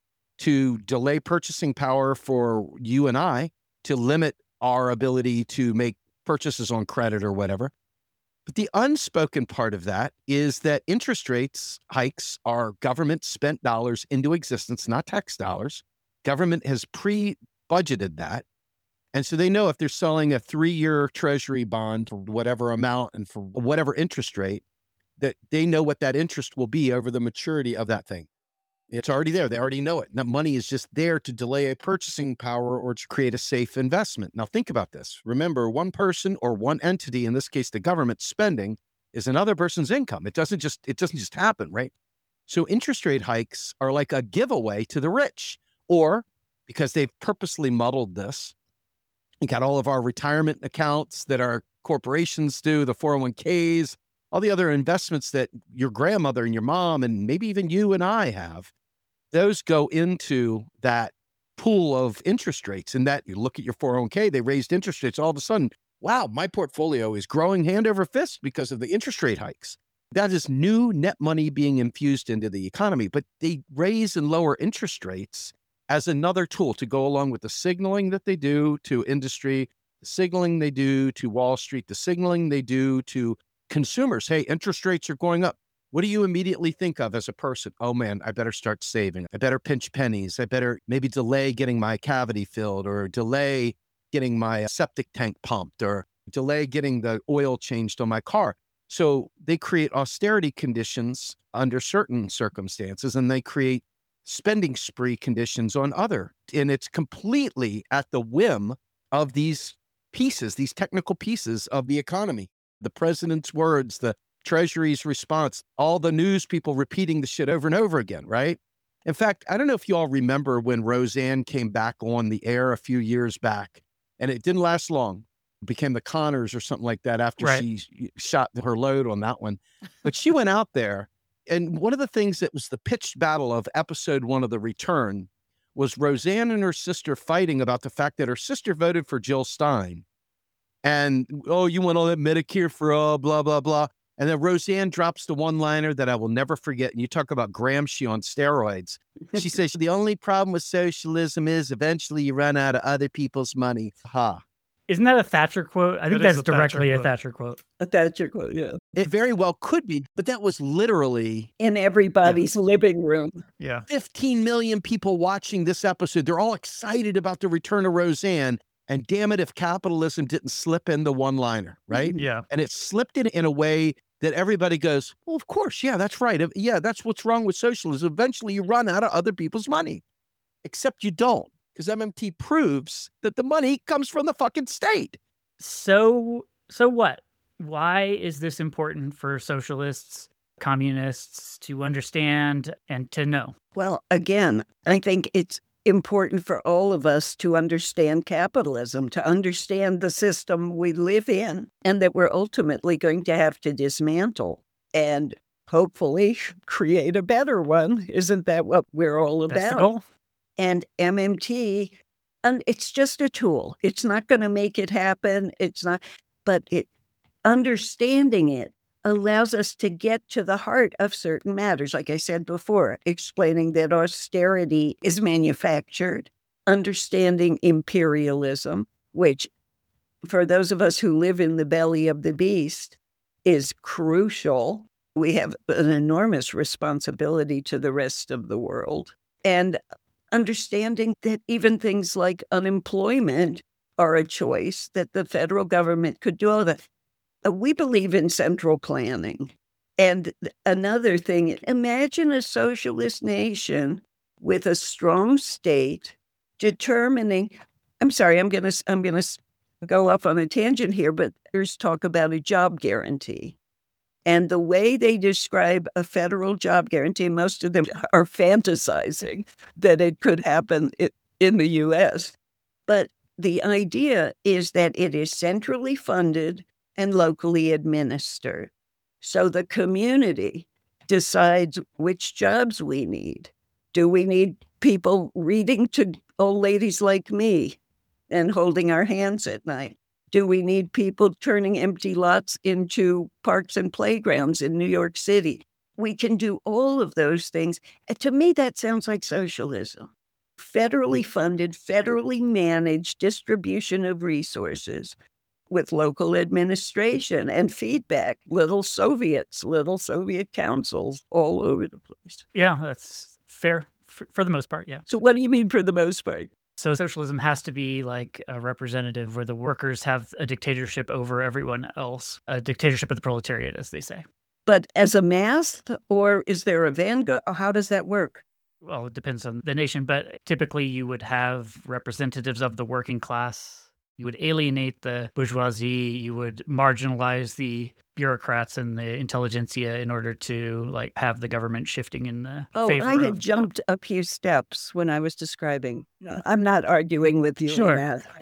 to delay purchasing power for you and I, to limit our ability to make purchases on credit or whatever. But the unspoken part of that is that interest rates hikes are government spent dollars into existence, not tax dollars. Government has pre-budgeted that. And so they know if they're selling a three-year treasury bond for whatever amount and for whatever interest rate, that they know what that interest will be over the maturity of that thing. It's already there. They already know it. That money is just there to delay a purchasing power or to create a safe investment. Now think about this. Remember, one person or one entity, in this case, the government spending, is another person's income. It doesn't just, it doesn't just happen, right? So interest rate hikes are like a giveaway to the rich, or because they've purposely muddled this, you got all of our retirement accounts that our corporations do, the four oh one k's, all the other investments that your grandmother and your mom and maybe even you and I have. Those go into that pool of interest rates. And that, you look at your four oh one k, they raised interest rates. All of a sudden, wow, my portfolio is growing hand over fist because of the interest rate hikes. That is new net money being infused into the economy. But they raise and lower interest rates as another tool to go along with the signaling that they do to industry, the signaling they do to Wall Street, the signaling they do to consumers. Hey, interest rates are going up. What do you immediately think of as a person? Oh man, I better start saving. I better pinch pennies. I better maybe delay getting my cavity filled, or delay getting my septic tank pumped, or delay getting the oil changed on my car. So they create austerity conditions under certain circumstances, and they create spending spree conditions on other. And it's completely at the whim of these pieces, these technical pieces of the economy. The president's words, the Treasury's response, all the news people repeating the shit over and over again, right? In fact, I don't know if you all remember when Roseanne came back on the air a few years back, and it didn't last long. It became the Connors or something like that after Right. she shot her load on that one. But she went out there, and one of the things that was the pitched battle of episode one of The Return was Roseanne and her sister fighting about the fact that her sister voted for Jill Stein. And, oh, you want all that Medicare for all, blah, blah, blah. And then Roseanne drops the one-liner that I will never forget. And you talk about Gramsci on steroids. She says, the only problem with socialism is eventually you run out of other people's money. Ha. Isn't that a Thatcher quote? I think That is that's a Thatcher directly a quote. Thatcher quote. That's your quote, yeah. It very well could be, but that was literally In everybody's living room. Yeah. fifteen million people watching this episode. They're all excited about the return of Roseanne. And damn it, if capitalism didn't slip in the one-liner, right? Yeah. And it slipped in in a way that everybody goes, well, of course, yeah, that's right. Yeah, that's what's wrong with socialism. Eventually you run out of other people's money. Except you don't, because M M T proves that the money comes from the fucking state. So, so what? Why is this important for socialists, communists to understand and to know? Well, again, I think it's important for all of us to understand capitalism, to understand the system we live in, and that we're ultimately going to have to dismantle and hopefully create a better one. Isn't that what we're all That's the about? goal. And M M T, and it's just a tool. It's not going to make it happen. It's not, but it understanding it allows us to get to the heart of certain matters. Like I said before, explaining that austerity is manufactured, understanding imperialism, which for those of us who live in the belly of the beast is crucial. We have an enormous responsibility to the rest of the world. And understanding that even things like unemployment are a choice, that the federal government could do all that. We believe in central planning. And another thing, imagine a socialist nation with a strong state determining, I'm sorry, I'm going to I'm going to go off on a tangent here, but there's talk about a job guarantee. And the way they describe a federal job guarantee, most of them are fantasizing that it could happen in the U S. But the idea is that it is centrally funded and locally administered. So the community decides which jobs we need. Do we need people reading to old ladies like me and holding our hands at night? Do we need people turning empty lots into parks and playgrounds in New York City? We can do all of those things. And to me, that sounds like socialism. Federally funded, federally managed distribution of resources with local administration and feedback, little Soviets, little Soviet councils all over the place. Yeah, that's fair for, for the most part, yeah. So what do you mean for the most part? So socialism has to be like a representative where the workers have a dictatorship over everyone else, a dictatorship of the proletariat, as they say. But as a mass, or is there a vanguard? How does that work? Well, it depends on the nation, but typically you would have representatives of the working class. You would alienate the bourgeoisie. You would marginalize the bureaucrats and the intelligentsia in order to like have the government shifting in the oh, favor I had of... jumped a few steps when I was describing. I'm not arguing with you. Sure. On that.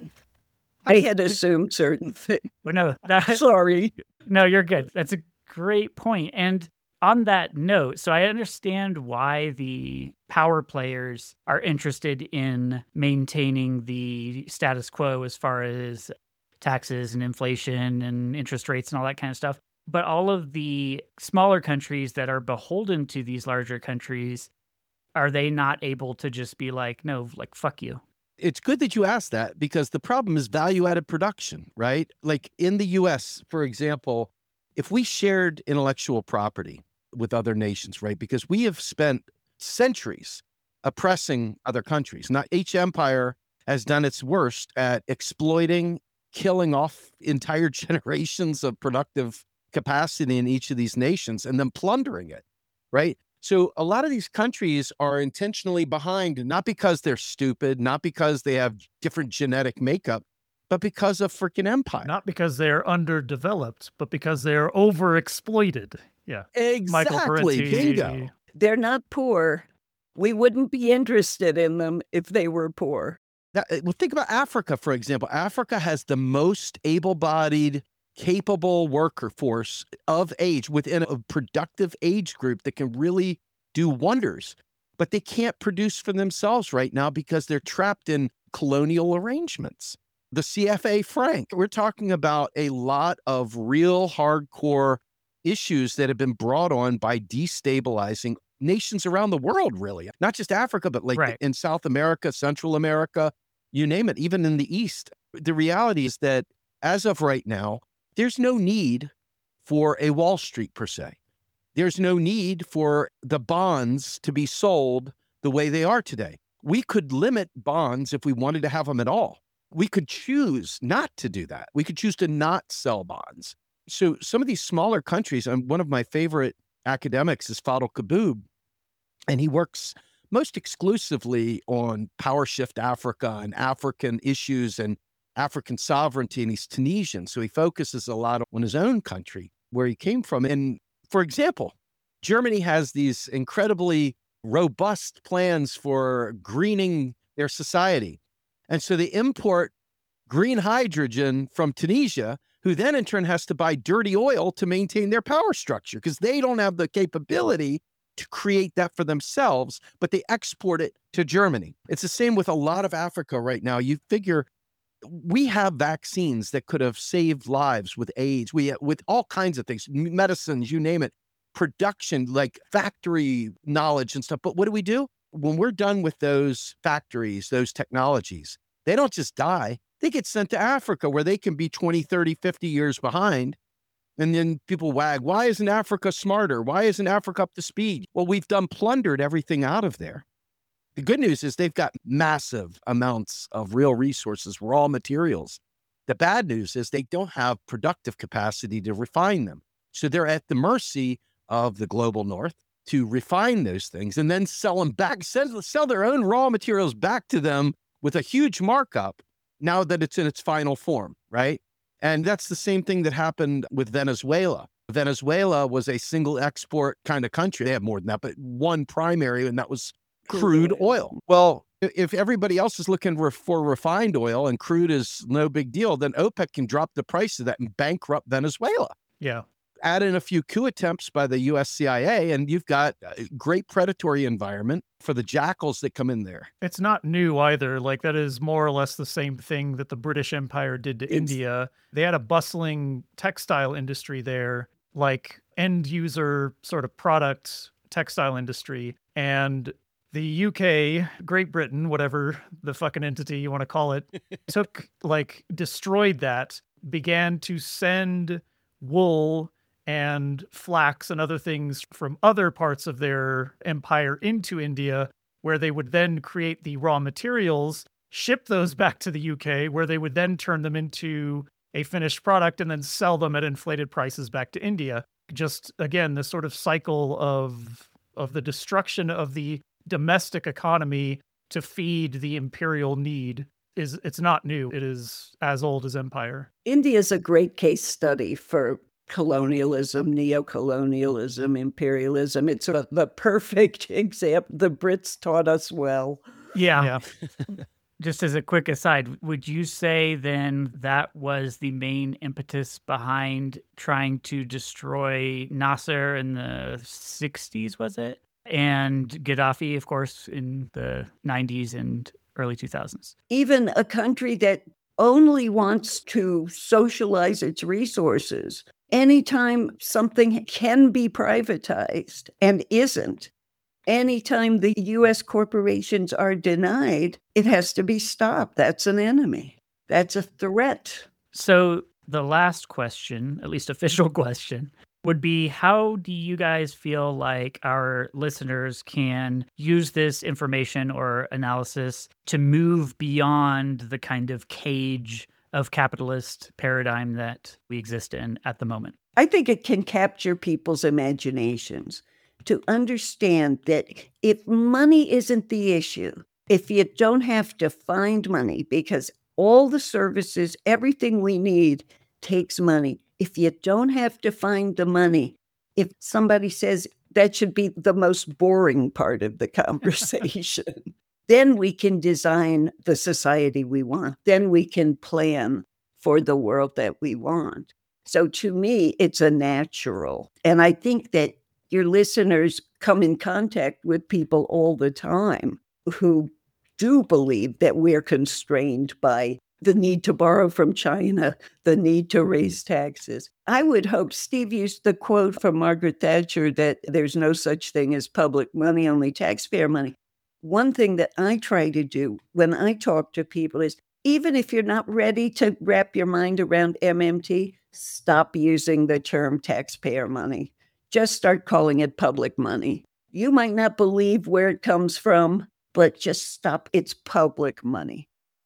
I had assumed certain things. But no, that, sorry. No, you're good. That's a great point. And on that note, so I understand why the power players are interested in maintaining the status quo as far as taxes and inflation and interest rates and all that kind of stuff. But all of the smaller countries that are beholden to these larger countries, are they not able to just be like, no, like, fuck you? It's good that you asked that because the problem is value-added production, right? Like in the U S, for example, if we shared intellectual property with other nations, right? Because we have spent centuries oppressing other countries. Now, each empire has done its worst at exploiting, killing off entire generations of productive capacity in each of these nations and then plundering it, right? So a lot of these countries are intentionally behind, not because they're stupid, not because they have different genetic makeup, but because of freaking empire. Not because they're underdeveloped, but because they're overexploited. Yeah. Exactly. Bingo. They're not poor. We wouldn't be interested in them if they were poor. Now, well, think about Africa, for example. Africa has the most able-bodied, capable worker force of age within a productive age group that can really do wonders. But they can't produce for themselves right now because they're trapped in colonial arrangements. The C F A franc, we're talking about a lot of real hardcore issues that have been brought on by destabilizing nations around the world, really. Not just Africa, but like right. in South America, Central America, you name it, even in the East. The reality is that as of right now, there's no need for a Wall Street per se. There's no need for the bonds to be sold the way they are today. We could limit bonds if we wanted to have them at all. We could choose not to do that. We could choose to not sell bonds. So some of these smaller countries, and one of my favorite academics is Fadl Kaboub, and he works most exclusively on Power Shift Africa and African issues and African sovereignty, and he's Tunisian. So he focuses a lot on his own country, where he came from. And for example, Germany has these incredibly robust plans for greening their society. And so they import green hydrogen from Tunisia, who then in turn has to buy dirty oil to maintain their power structure because they don't have the capability to create that for themselves, but they export it to Germany. It's the same with a lot of Africa right now. You figure We have vaccines that could have saved lives with AIDS, we with all kinds of things, medicines, you name it, production, like factory knowledge and stuff. But what do we do? When we're done with those factories, those technologies, they don't just die. They get sent to Africa where they can be twenty, thirty, fifty years behind. And then people wag, why isn't Africa smarter? Why isn't Africa up to speed? Well, we've done plundered everything out of there. The good news is they've got massive amounts of real resources, raw materials. The bad news is they don't have productive capacity to refine them. So they're at the mercy of the global north to refine those things and then sell them back, sell, sell their own raw materials back to them with a huge markup now that it's in its final form, right? And that's the same thing that happened with Venezuela. Venezuela was a single export kind of country. They have more than that, but one primary, and that was crude oil. Well, if everybody else is looking for refined oil and crude is no big deal, then OPEC can drop the price of that and bankrupt Venezuela. Yeah. Add in a few coup attempts by the U S C I A, and you've got a great predatory environment for the jackals that come in there. It's not new either. Like, that is more or less the same thing that the British Empire did to it's... India. They had a bustling textile industry there, like end user sort of product textile industry. And the U K, Great Britain, whatever the fucking entity you want to call it, took, like, destroyed that, began to send wool and flax and other things from other parts of their empire into India, where they would then create the raw materials, ship those back to the U K, where they would then turn them into a finished product and then sell them at inflated prices back to India. Just, again, this sort of cycle of of the destruction of the domestic economy to feed the imperial need is, it's not new. It is as old as empire. India is a great case study for colonialism, neocolonialism, imperialism. It's sort of the perfect example. The Brits taught us well. Yeah. Yeah. Just as a quick aside, would you say then that was the main impetus behind trying to destroy Nasser in the sixties, was it? And Gaddafi, of course, in the nineties and early two thousands. Even a country that only wants to socialize its resources. Anytime something can be privatized and isn't, anytime the U S corporations are denied, it has to be stopped. That's an enemy. That's a threat. So the last question, at least official question, would be, how do you guys feel like our listeners can use this information or analysis to move beyond the kind of cage of capitalist paradigm that we exist in at the moment? I think it can capture people's imaginations to understand that if money isn't the issue, if you don't have to find money, because all the services, everything we need takes money. If you don't have to find the money, if somebody says that should be the most boring part of the conversation, then we can design the society we want. Then we can plan for the world that we want. So to me, it's a natural. And I think that your listeners come in contact with people all the time who do believe that we're constrained by the need to borrow from China, the need to raise taxes. I would hope, Steve used the quote from Margaret Thatcher that there's no such thing as public money, only taxpayer money. One thing that I try to do when I talk to people is, even if you're not ready to wrap your mind around M M T, stop using the term taxpayer money. Just start calling it public money. You might not believe where it comes from, but just stop. It's public money.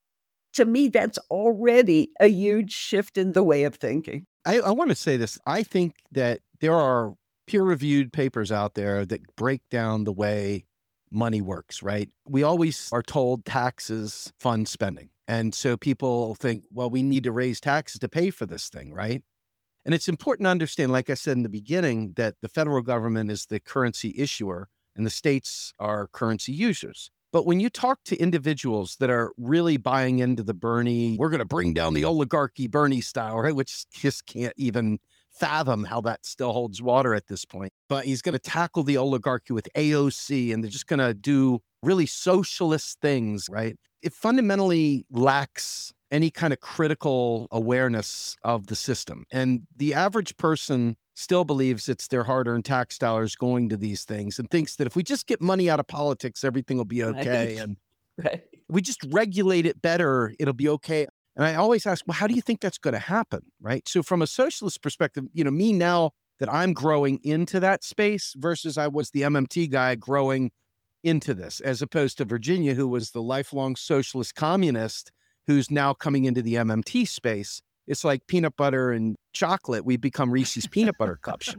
To me, that's already a huge shift in the way of thinking. I, I want to say this. I think that there are peer-reviewed papers out there that break down the way money works, right? We always are told taxes fund spending. And so people think, well, we need to raise taxes to pay for this thing, right? And it's important to understand, like I said in the beginning, that the federal government is the currency issuer and the states are currency users. But when you talk to individuals that are really buying into the Bernie, we're going to bring down the oligarchy Bernie style, right? Which just can't even fathom how that still holds water at this point. But he's going to tackle the oligarchy with A O C, and they're just going to do really socialist things, right? It fundamentally lacks any kind of critical awareness of the system. And the average person still believes it's their hard-earned tax dollars going to these things and thinks that if we just get money out of politics, everything will be okay. Right. And Right. we just regulate it better, it'll be okay. And I always ask, well, how do you think that's going to happen? Right. So from a socialist perspective, you know, me now that I'm growing into that space versus I was the M M T guy growing into this, as opposed to Virginia, who was the lifelong socialist communist who's now coming into the M M T space. It's like peanut butter and chocolate. We become Reese's peanut butter cups.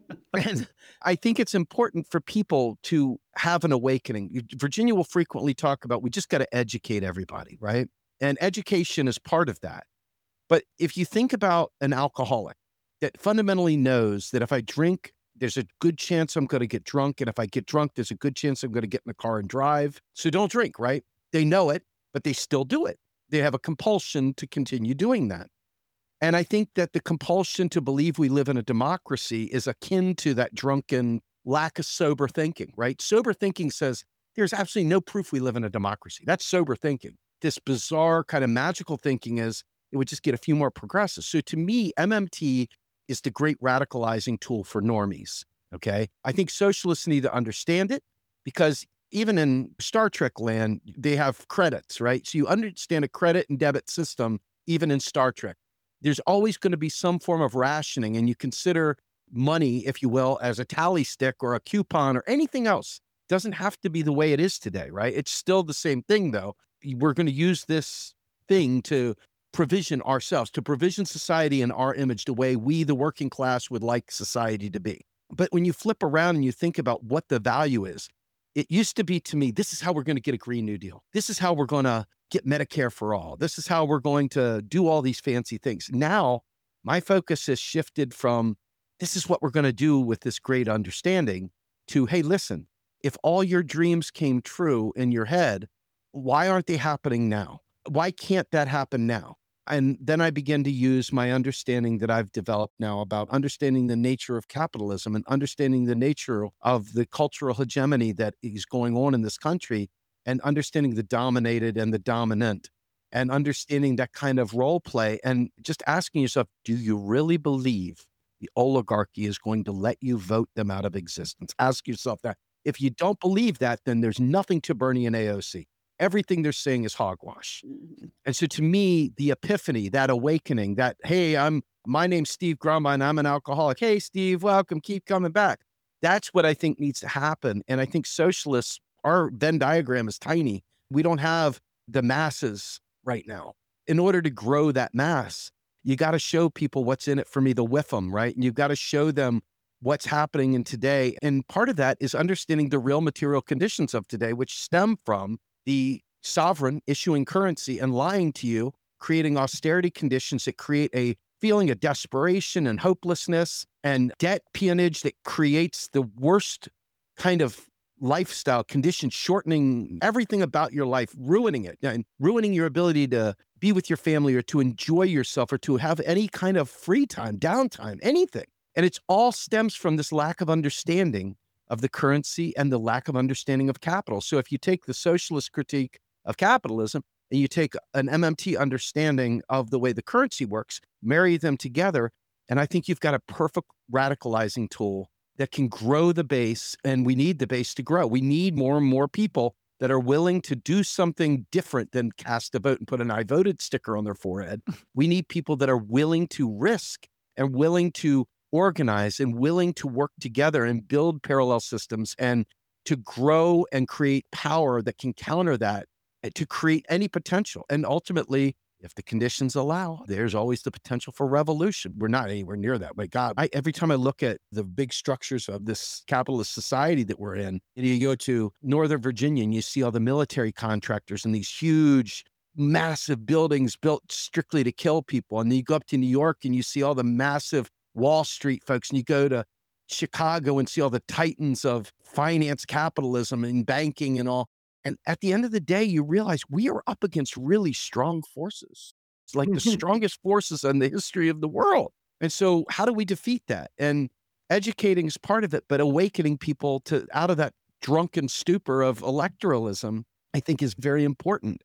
And I think it's important for people to have an awakening. Virginia will frequently talk about, we just got to educate everybody, right? And education is part of that. But if you think about an alcoholic that fundamentally knows that if I drink, there's a good chance I'm going to get drunk. And if I get drunk, there's a good chance I'm going to get in the car and drive. So don't drink, right? They know it, but they still do it. They have a compulsion to continue doing that. And I think that the compulsion to believe we live in a democracy is akin to that drunken lack of sober thinking, right? Sober thinking says there's absolutely no proof we live in a democracy. That's sober thinking. This bizarre kind of magical thinking is it would just get a few more progressives. So to me, M M T is the great radicalizing tool for normies, okay? I think socialists need to understand it because even in Star Trek land, they have credits, right? So you understand a credit and debit system, even in Star Trek. There's always going to be some form of rationing, and you consider money, if you will, as a tally stick or a coupon or anything else. It doesn't have to be the way it is today, right? It's still the same thing, though. We're going to use this thing to provision ourselves, to provision society in our image, the way we, the working class, would like society to be. But when you flip around and you think about what the value is, it used to be to me, this is how we're going to get a Green New Deal. This is how we're going to get Medicare for all. This is how we're going to do all these fancy things. Now, my focus has shifted from this is what we're going to do with this great understanding to, hey, listen, if all your dreams came true in your head, why aren't they happening now? Why can't that happen now? And then I begin to use my understanding that I've developed now about understanding the nature of capitalism and understanding the nature of the cultural hegemony that is going on in this country and understanding the dominated and the dominant and understanding that kind of role play and just asking yourself, do you really believe the oligarchy is going to let you vote them out of existence? Ask yourself that. If you don't believe that, then there's nothing to Bernie and A O C. Everything they're saying is hogwash. And so to me, the epiphany, that awakening, that, hey, I'm, my name's Steve Grumba and I'm an alcoholic. Hey, Steve, welcome. Keep coming back. That's what I think needs to happen. And I think socialists, our Venn diagram is tiny. We don't have the masses right now. In order to grow that mass, you got to show people what's in it for me, the whiff them, right? And you've got to show them what's happening in today. And part of that is understanding the real material conditions of today, which stem from the sovereign issuing currency and lying to you, creating austerity conditions that create a feeling of desperation and hopelessness and debt peonage that creates the worst kind of lifestyle conditions, shortening everything about your life, ruining it and ruining your ability to be with your family or to enjoy yourself or to have any kind of free time, downtime, anything. And it's all stems from this lack of understanding of the currency and the lack of understanding of capital. So if you take the socialist critique of capitalism and you take an M M T understanding of the way the currency works, marry them together, and I think you've got a perfect radicalizing tool that can grow the base, and we need the base to grow. We need more and more people that are willing to do something different than cast a vote and put an I voted sticker on their forehead. We need people that are willing to risk and willing to organize and willing to work together and build parallel systems and to grow and create power that can counter that, to create any potential. And ultimately, if the conditions allow, there's always the potential for revolution. We're not anywhere near that. But God, I, every time I look at the big structures of this capitalist society that we're in, and you go to Northern Virginia and you see all the military contractors and these huge, massive buildings built strictly to kill people. And then you go up to New York and you see all the massive Wall Street folks, and you go to Chicago and see all the titans of finance capitalism and banking and all. And at the end of the day, you realize we are up against really strong forces. It's like the strongest forces in the history of the world. And so how do we defeat that? And educating is part of it, but awakening people to out of that drunken stupor of electoralism, I think is very important.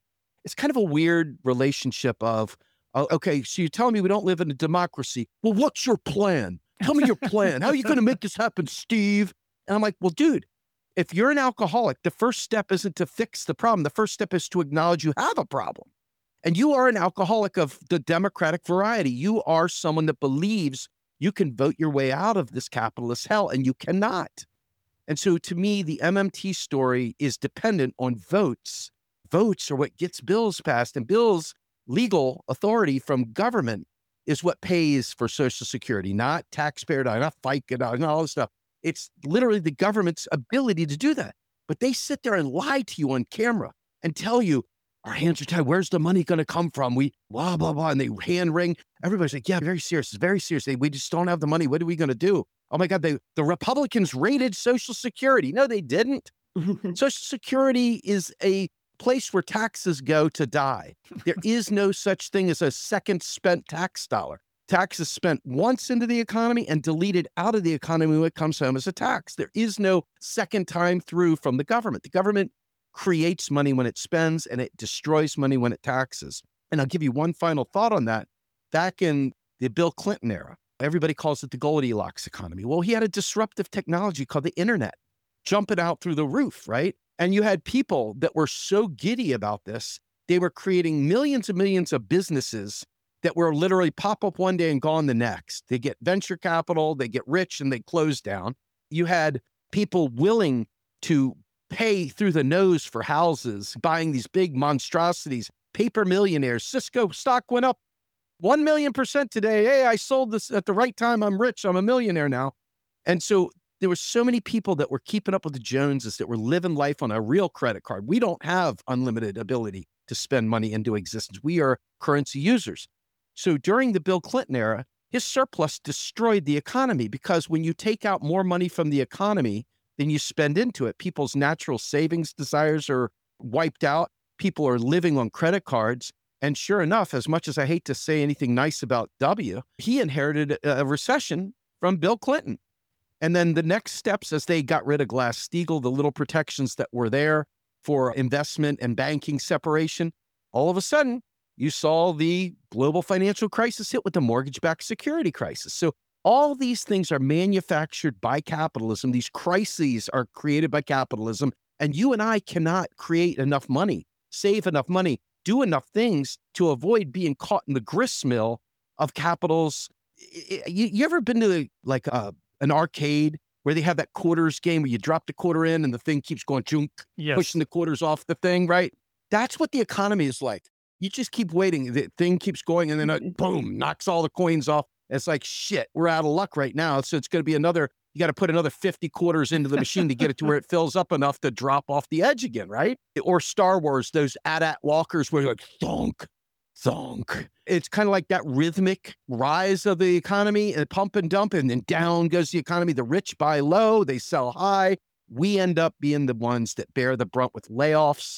it's kind of a weird relationship of, uh, okay, so you're telling me we don't live in a democracy. Well, what's your plan? Tell me your plan. How are you going to make this happen, Steve? And I'm like, well, dude, if you're an alcoholic, the first step isn't to fix the problem. The first step is to acknowledge you have a problem. And you are an alcoholic of the Democratic variety. You are someone that believes you can vote your way out of this capitalist hell, and you cannot. And so to me, the M M T story is dependent on votes. Votes are what gets bills passed, and bills, legal authority from government, is what pays for Social Security, not taxpayer, not FICA, not all this stuff. It's literally the government's ability to do that. But they sit there and lie to you on camera and tell you, our hands are tied. Where's the money going to come from? We blah, blah, blah. And they hand wring. Everybody's like, yeah, very serious. It's very serious. We just don't have the money. What are we going to do? Oh my God, they, the Republicans raided Social Security. No, they didn't. Social Security is a place where taxes go to die. There is no such thing as a second spent tax dollar. Tax is spent once into the economy and deleted out of the economy when it comes home as a tax. There is no second time through from the government. The government creates money when it spends, and it destroys money when it taxes. And I'll give you one final thought on that. Back in the Bill Clinton era, everybody calls it the Goldilocks economy. Well, he had a disruptive technology called the internet, jumping out through the roof, right? And you had people that were so giddy about this, they were creating millions and millions of businesses that were literally pop up one day and gone the next. They get venture capital, they get rich, and they close down. You had people willing to pay through the nose for houses, buying these big monstrosities, paper millionaires. Cisco stock went up one million percent today. Hey, I sold this at the right time. I'm rich. I'm a millionaire now. And so there were so many people that were keeping up with the Joneses, that were living life on a real credit card. We don't have unlimited ability to spend money into existence. We are currency users. So during the Bill Clinton era, his surplus destroyed the economy, because when you take out more money from the economy than you spend into it, people's natural savings desires are wiped out. People are living on credit cards. And sure enough, as much as I hate to say anything nice about W, he inherited a recession from Bill Clinton. And then the next steps, as they got rid of Glass-Steagall, the little protections that were there for investment and banking separation, all of a sudden, you saw the global financial crisis hit with the mortgage-backed security crisis. So all these things are manufactured by capitalism. These crises are created by capitalism. And you and I cannot create enough money, save enough money, do enough things to avoid being caught in the grist mill of capital's. You, you ever been to like a, an arcade where they have that quarters game where you drop the quarter in and the thing keeps going junk, Yes. pushing the quarters off the thing, right? That's what the economy is like. You just keep waiting. The thing keeps going, and then it, boom, knocks all the coins off. It's like, shit, we're out of luck right now. So it's going to be another, you got to put another fifty quarters into the machine to get it to where it fills up enough to drop off the edge again, right? Or Star Wars, those A T A T walkers where you're like, thunk, thunk. It's kind of like that rhythmic rise of the economy, and pump and dump, and then down goes the economy. The rich buy low, they sell high. We end up being the ones that bear the brunt with layoffs,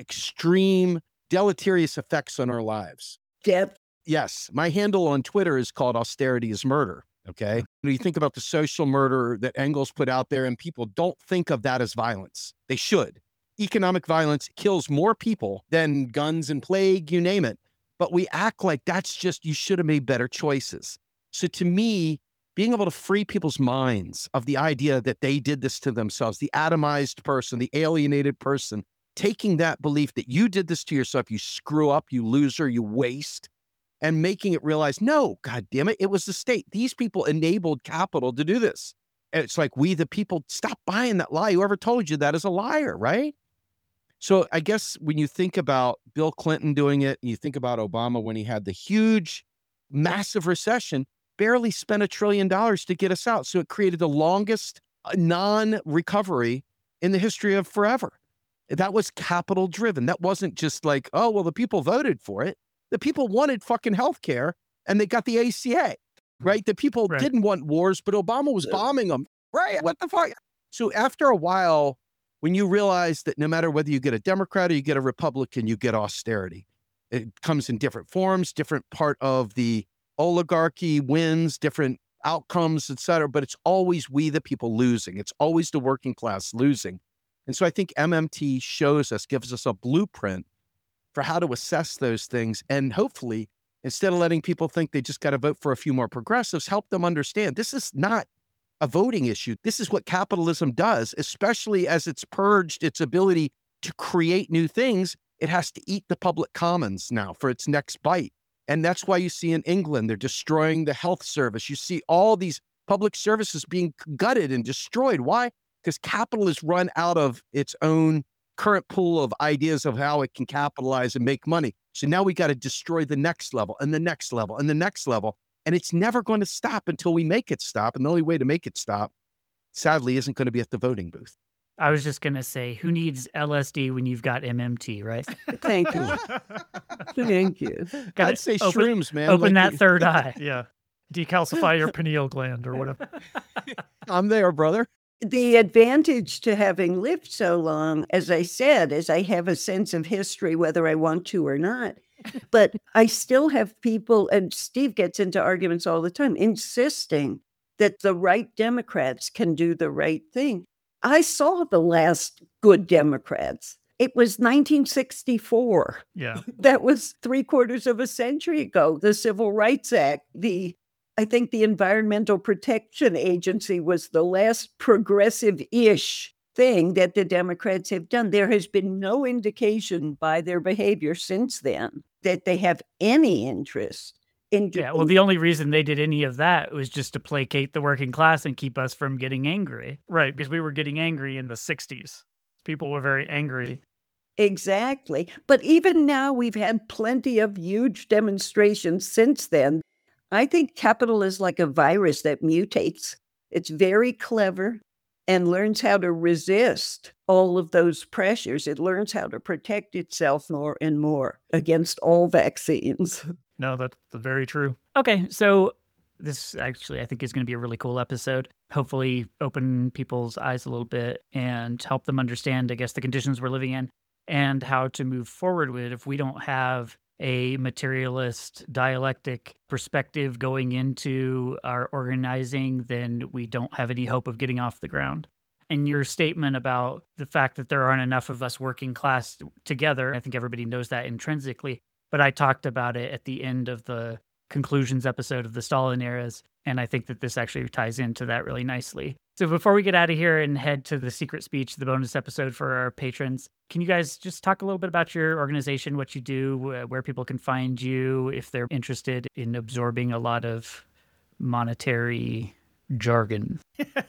extreme deleterious effects on our lives. Deb, Yes, my handle on Twitter is called Austerity is Murder, okay? When you think about the social murder that Engels put out there, and people don't think of that as violence. They should. Economic violence kills more people than guns and plague, you name it. But we act like that's just, you should have made better choices. So to me, being able to free people's minds of the idea that they did this to themselves, the atomized person, the alienated person, taking that belief that you did this to yourself, you screw up, you loser, you waste, and making it realize, no, God damn it, it was the state. These people enabled capital to do this. And it's like, we, the people, stop buying that lie. Whoever told you that is a liar, right? So I guess when you think about Bill Clinton doing it, you think about Obama when he had the huge, massive recession, barely spent a trillion dollars to get us out. So it created the longest non-recovery in the history of forever. That was capital driven. That wasn't just like, oh, well, the people voted for it. The people wanted fucking healthcare, and they got the A C A, right? The people Right. didn't want wars, but Obama was bombing them, right? What the fuck? So after a while, when you realize that no matter whether you get a Democrat or you get a Republican, you get austerity. It comes in different forms, different part of the oligarchy wins, different outcomes, et cetera, but it's always we, the people, losing. It's always the working class losing. And so I think M M T shows us, gives us a blueprint for how to assess those things. And hopefully, instead of letting people think they just got to vote for a few more progressives, help them understand this is not a voting issue. This is what capitalism does, especially as it's purged its ability to create new things. It has to eat the public commons now for its next bite. And that's why you see in England, they're destroying the health service. You see all these public services being gutted and destroyed. Why? Because capital is run out of its own current pool of ideas of how it can capitalize and make money. So now we got to destroy the next level and the next level and the next level. And it's never going to stop until we make it stop. And the only way to make it stop, sadly, isn't going to be at the voting booth. I was just going to say, who needs L S D when you've got M M T, right? Thank you. Thank you. Gotta I'd say open- shrooms, man. Open Like that you- third eye. Yeah. Decalcify your pineal gland or whatever. I'm there, brother. The advantage to having lived so long, as I said, is I have a sense of history, whether I want to or not. But I still have people, and Steve gets into arguments all the time, insisting that the right Democrats can do the right thing. I saw the last good Democrats. It was nineteen sixty-four. Yeah. That was three quarters of a century ago. The Civil Rights Act, the I think the Environmental Protection Agency was the last progressive-ish thing that the Democrats have done. There has been no indication by their behavior since then that they have any interest in Yeah, well, the only reason they did any of that was just to placate the working class and keep us from getting angry. Right. Because we were getting angry in the sixties. People were very angry. Exactly. But even now, we've had plenty of huge demonstrations since then. I think capital is like a virus that mutates. It's very clever and learns how to resist all of those pressures. It learns how to protect itself more and more against all vaccines. No, that's very true. Okay, so this actually, I think, is going to be a really cool episode. Hopefully open people's eyes a little bit and help them understand, I guess, the conditions we're living in and how to move forward with it if we don't have a materialist dialectic perspective going into our organizing, then we don't have any hope of getting off the ground. And your statement about the fact that there aren't enough of us working class together, I think everybody knows that intrinsically, but I talked about it at the end of the conclusions episode of the Stalin eras, and I think that this actually ties into that really nicely. So before we get out of here and head to the secret speech, the bonus episode for our patrons, can you guys just talk a little bit about your organization, what you do, where people can find you, if they're interested in absorbing a lot of monetary jargon?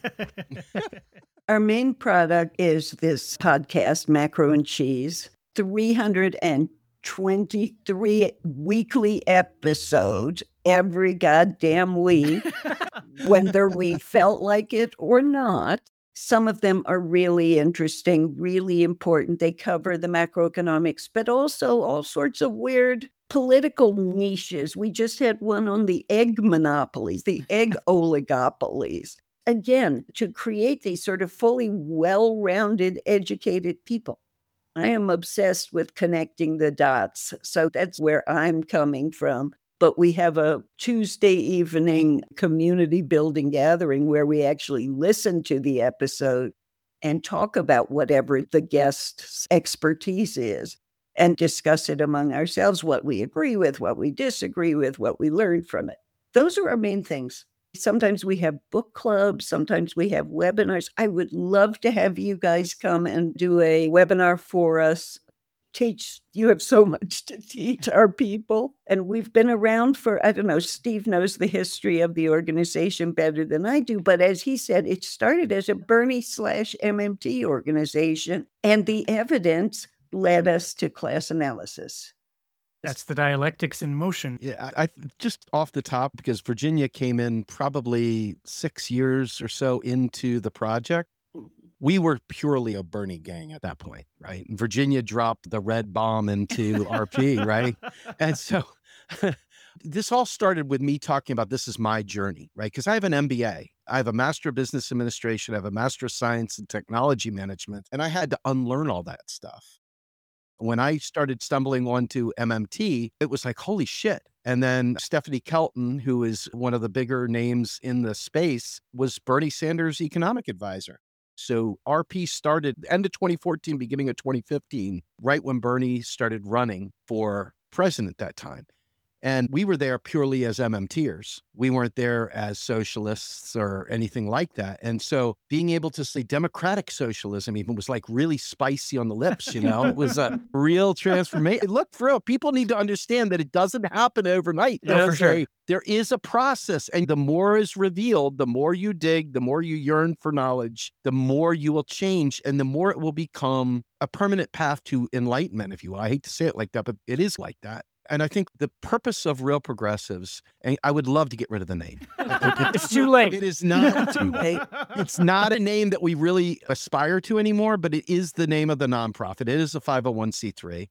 Our main product is this podcast, Macro and Cheese, three hundred twenty-three weekly episodes every goddamn week, whether we felt like it or not. Some of them are really interesting, really important. They cover the macroeconomics, but also all sorts of weird political niches. We just had one on the egg monopolies, the egg oligopolies. Again, to create these sort of fully well-rounded, educated people. I am obsessed with connecting the dots. So that's where I'm coming from. But we have a Tuesday evening community building gathering where we actually listen to the episode and talk about whatever the guest's expertise is and discuss it among ourselves, what we agree with, what we disagree with, what we learned from it. Those are our main things. Sometimes we have book clubs. Sometimes we have webinars. I would love to have you guys come and do a webinar for us. Teach, you have so much to teach our people. And we've been around for, I don't know, Steve knows the history of the organization better than I do. But as he said, it started as a Bernie slash M M T organization. And the evidence led us to class analysis. That's the dialectics in motion. Yeah, I, I just off the top, because Virginia came in probably six years or so into the project. We were purely a Bernie gang at that point, right? Virginia dropped the red bomb into R P, right? And so this all started with me talking about this is my journey, right? Because I have an M B A. I have a Master of Business Administration. I have a Master of Science and Technology Management. And I had to unlearn all that stuff. When I started stumbling onto M M T, it was like, holy shit. And then Stephanie Kelton, who is one of the bigger names in the space, was Bernie Sanders' economic advisor. So R P started end of twenty fourteen, beginning of twenty fifteen, right when Bernie started running for president at that time. And we were there purely as MMTers. We weren't there as socialists or anything like that. And so being able to say democratic socialism even was like really spicy on the lips, you know, it was a real transformation. Look, for real, people need to understand that it doesn't happen overnight. No, for sure. A, there is a process, and the more is revealed, the more you dig, the more you yearn for knowledge, the more you will change, and the more it will become a permanent path to enlightenment, if you will. I hate to say it like that, but it is like that. And I think the purpose of Real Progressives, and I would love to get rid of the name. It's too late. It is not too late. It's not a name that we really aspire to anymore, but it is the name of the nonprofit. It is a five oh one c three.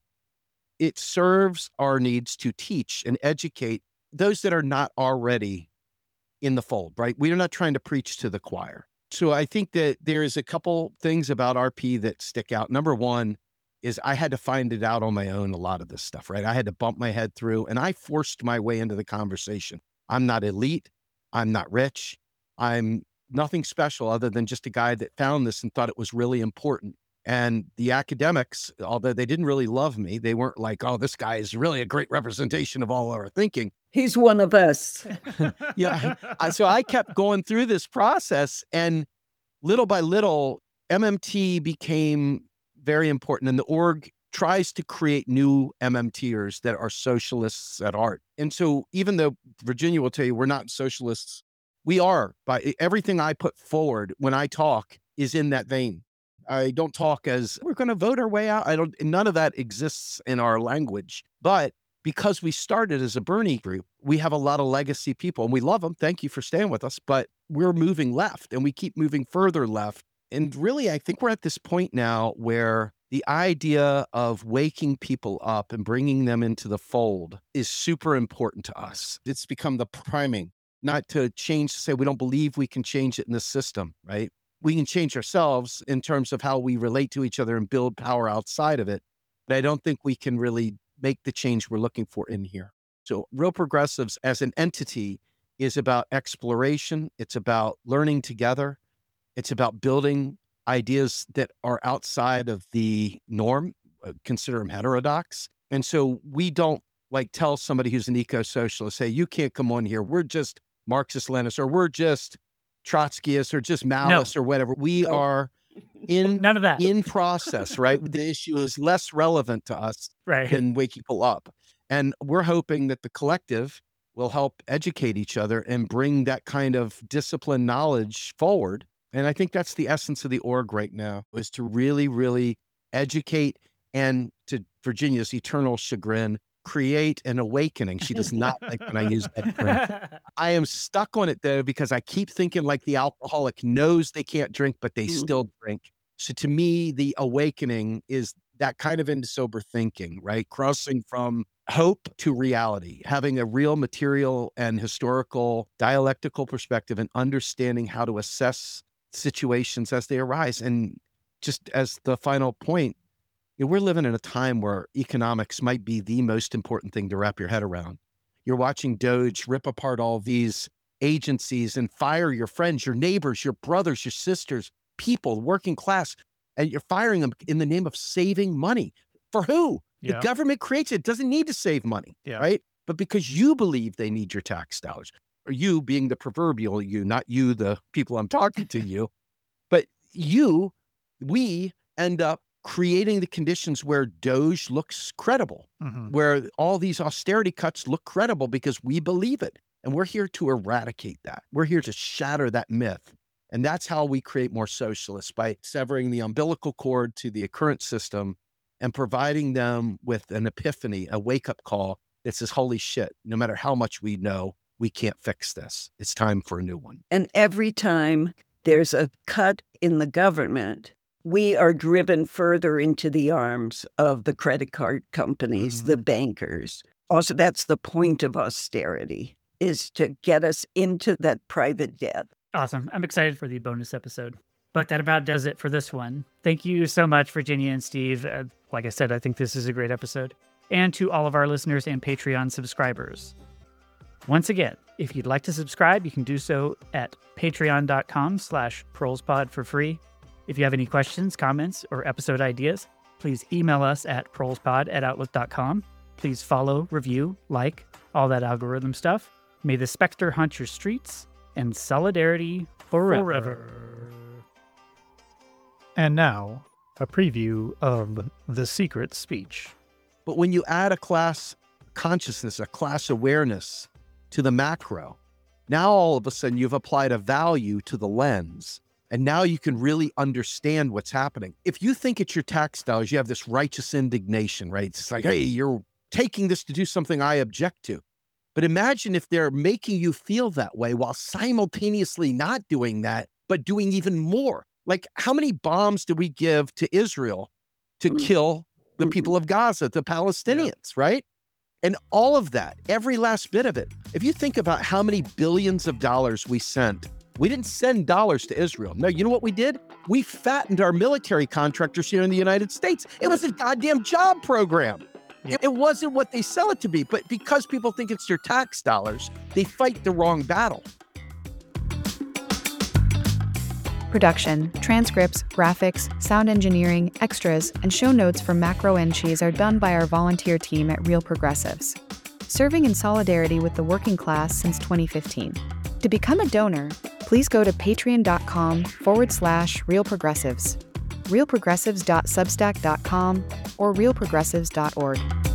It serves our needs to teach and educate those that are not already in the fold, right? We are not trying to preach to the choir. So I think that there is a couple things about R P that stick out. Number one, is I had to find it out on my own, a lot of this stuff, right? I had to bump my head through, and I forced my way into the conversation. I'm not elite. I'm not rich. I'm nothing special other than just a guy that found this and thought it was really important. And the academics, although they didn't really love me, they weren't like, oh, this guy is really a great representation of all our thinking. He's one of us. Yeah. I, so I kept going through this process, and little by little, M M T became very important. And the org tries to create new MMTers that are socialists at heart. And so even though Virginia will tell you we're not socialists, we are. By everything I put forward when I talk is in that vein. I don't talk as we're going to vote our way out. I don't, none of that exists in our language. But because we started as a Bernie group, we have a lot of legacy people, and we love them. Thank you for staying with us. But we're moving left, and we keep moving further left. And really, I think we're at this point now where the idea of waking people up and bringing them into the fold is super important to us. It's become the priming, not to change, to say we don't believe we can change it in the system, right? We can change ourselves in terms of how we relate to each other and build power outside of it. But I don't think we can really make the change we're looking for in here. So Real Progressives as an entity is about exploration. It's about learning together. It's about building ideas that are outside of the norm, uh, consider them heterodox. And so we don't like tell somebody who's an eco-socialist, hey, you can't come on here. We're just Marxist-Leninists, or we're just Trotskyists, or just Maoists, no. or whatever. We oh. are in, None of that. in process, right? The issue is less relevant to us right. than waking people up. And we're hoping that the collective will help educate each other and bring that kind of disciplined knowledge forward. And I think that's the essence of the org right now, is to really, really educate and, to Virginia's eternal chagrin, create an awakening. She does not like when I use that term. I am stuck on it, though, because I keep thinking like the alcoholic knows they can't drink, but they mm. still drink. So to me, the awakening is that kind of into sober thinking, right? Crossing from hope to reality, having a real material and historical dialectical perspective, and understanding how to assess situations as they arise. And just as the final point, you know, we're living in a time where economics might be the most important thing to wrap your head around. You're watching Doge rip apart all these agencies and fire your friends, your neighbors, your brothers, your sisters, people, working class, and you're firing them in the name of saving money. For who? Yeah. The government creates it. It doesn't need to save money, yeah. right? But because you believe they need your tax dollars. Or you being the proverbial you, not you, the people I'm talking to you, but you, we end up creating the conditions where Doge looks credible, mm-hmm. where all these austerity cuts look credible because we believe it. And we're here to eradicate that. We're here to shatter that myth. And that's how we create more socialists, by severing the umbilical cord to the current system and providing them with an epiphany, a wake-up call that says, holy shit, no matter how much we know, we can't fix this. It's time for a new one. And every time there's a cut in the government, we are driven further into the arms of the credit card companies, mm-hmm. the bankers. Also, that's the point of austerity, is to get us into that private debt. Awesome. I'm excited for the bonus episode. But that about does it for this one. Thank you so much, Virginia and Steve. Uh, like I said, I think this is a great episode. And to all of our listeners and Patreon subscribers. Once again, if you'd like to subscribe, you can do so at patreon.com slash pearlspod for free. If you have any questions, comments, or episode ideas, please email us at prolspod at outlook dot com. Please follow, review, like, all that algorithm stuff. May the specter haunt your streets, and solidarity forever. Forever. And now, a preview of The Secret Speech. But when you add a class consciousness, a class awareness to the macro, now all of a sudden you've applied a value to the lens. And now you can really understand what's happening. If you think it's your tax dollars, you have this righteous indignation, right? It's like, hey, you're taking this to do something I object to. But imagine if they're making you feel that way while simultaneously not doing that, but doing even more. Like, how many bombs do we give to Israel to kill the people of Gaza, the Palestinians, right? And all of that, every last bit of it. If you think about how many billions of dollars we sent, we didn't send dollars to Israel. No, you know what we did? We fattened our military contractors here in the United States. It was a goddamn job program. Yep. It wasn't what they sell it to be. But because people think it's their tax dollars, they fight the wrong battle. Production, transcripts, graphics, sound engineering, extras, and show notes for Macro and Cheese are done by our volunteer team at Real Progressives, serving in solidarity with the working class since twenty fifteen. To become a donor, please go to patreon.com forward slash Real Progressives, realprogressives dot substack dot com, or real progressives dot org.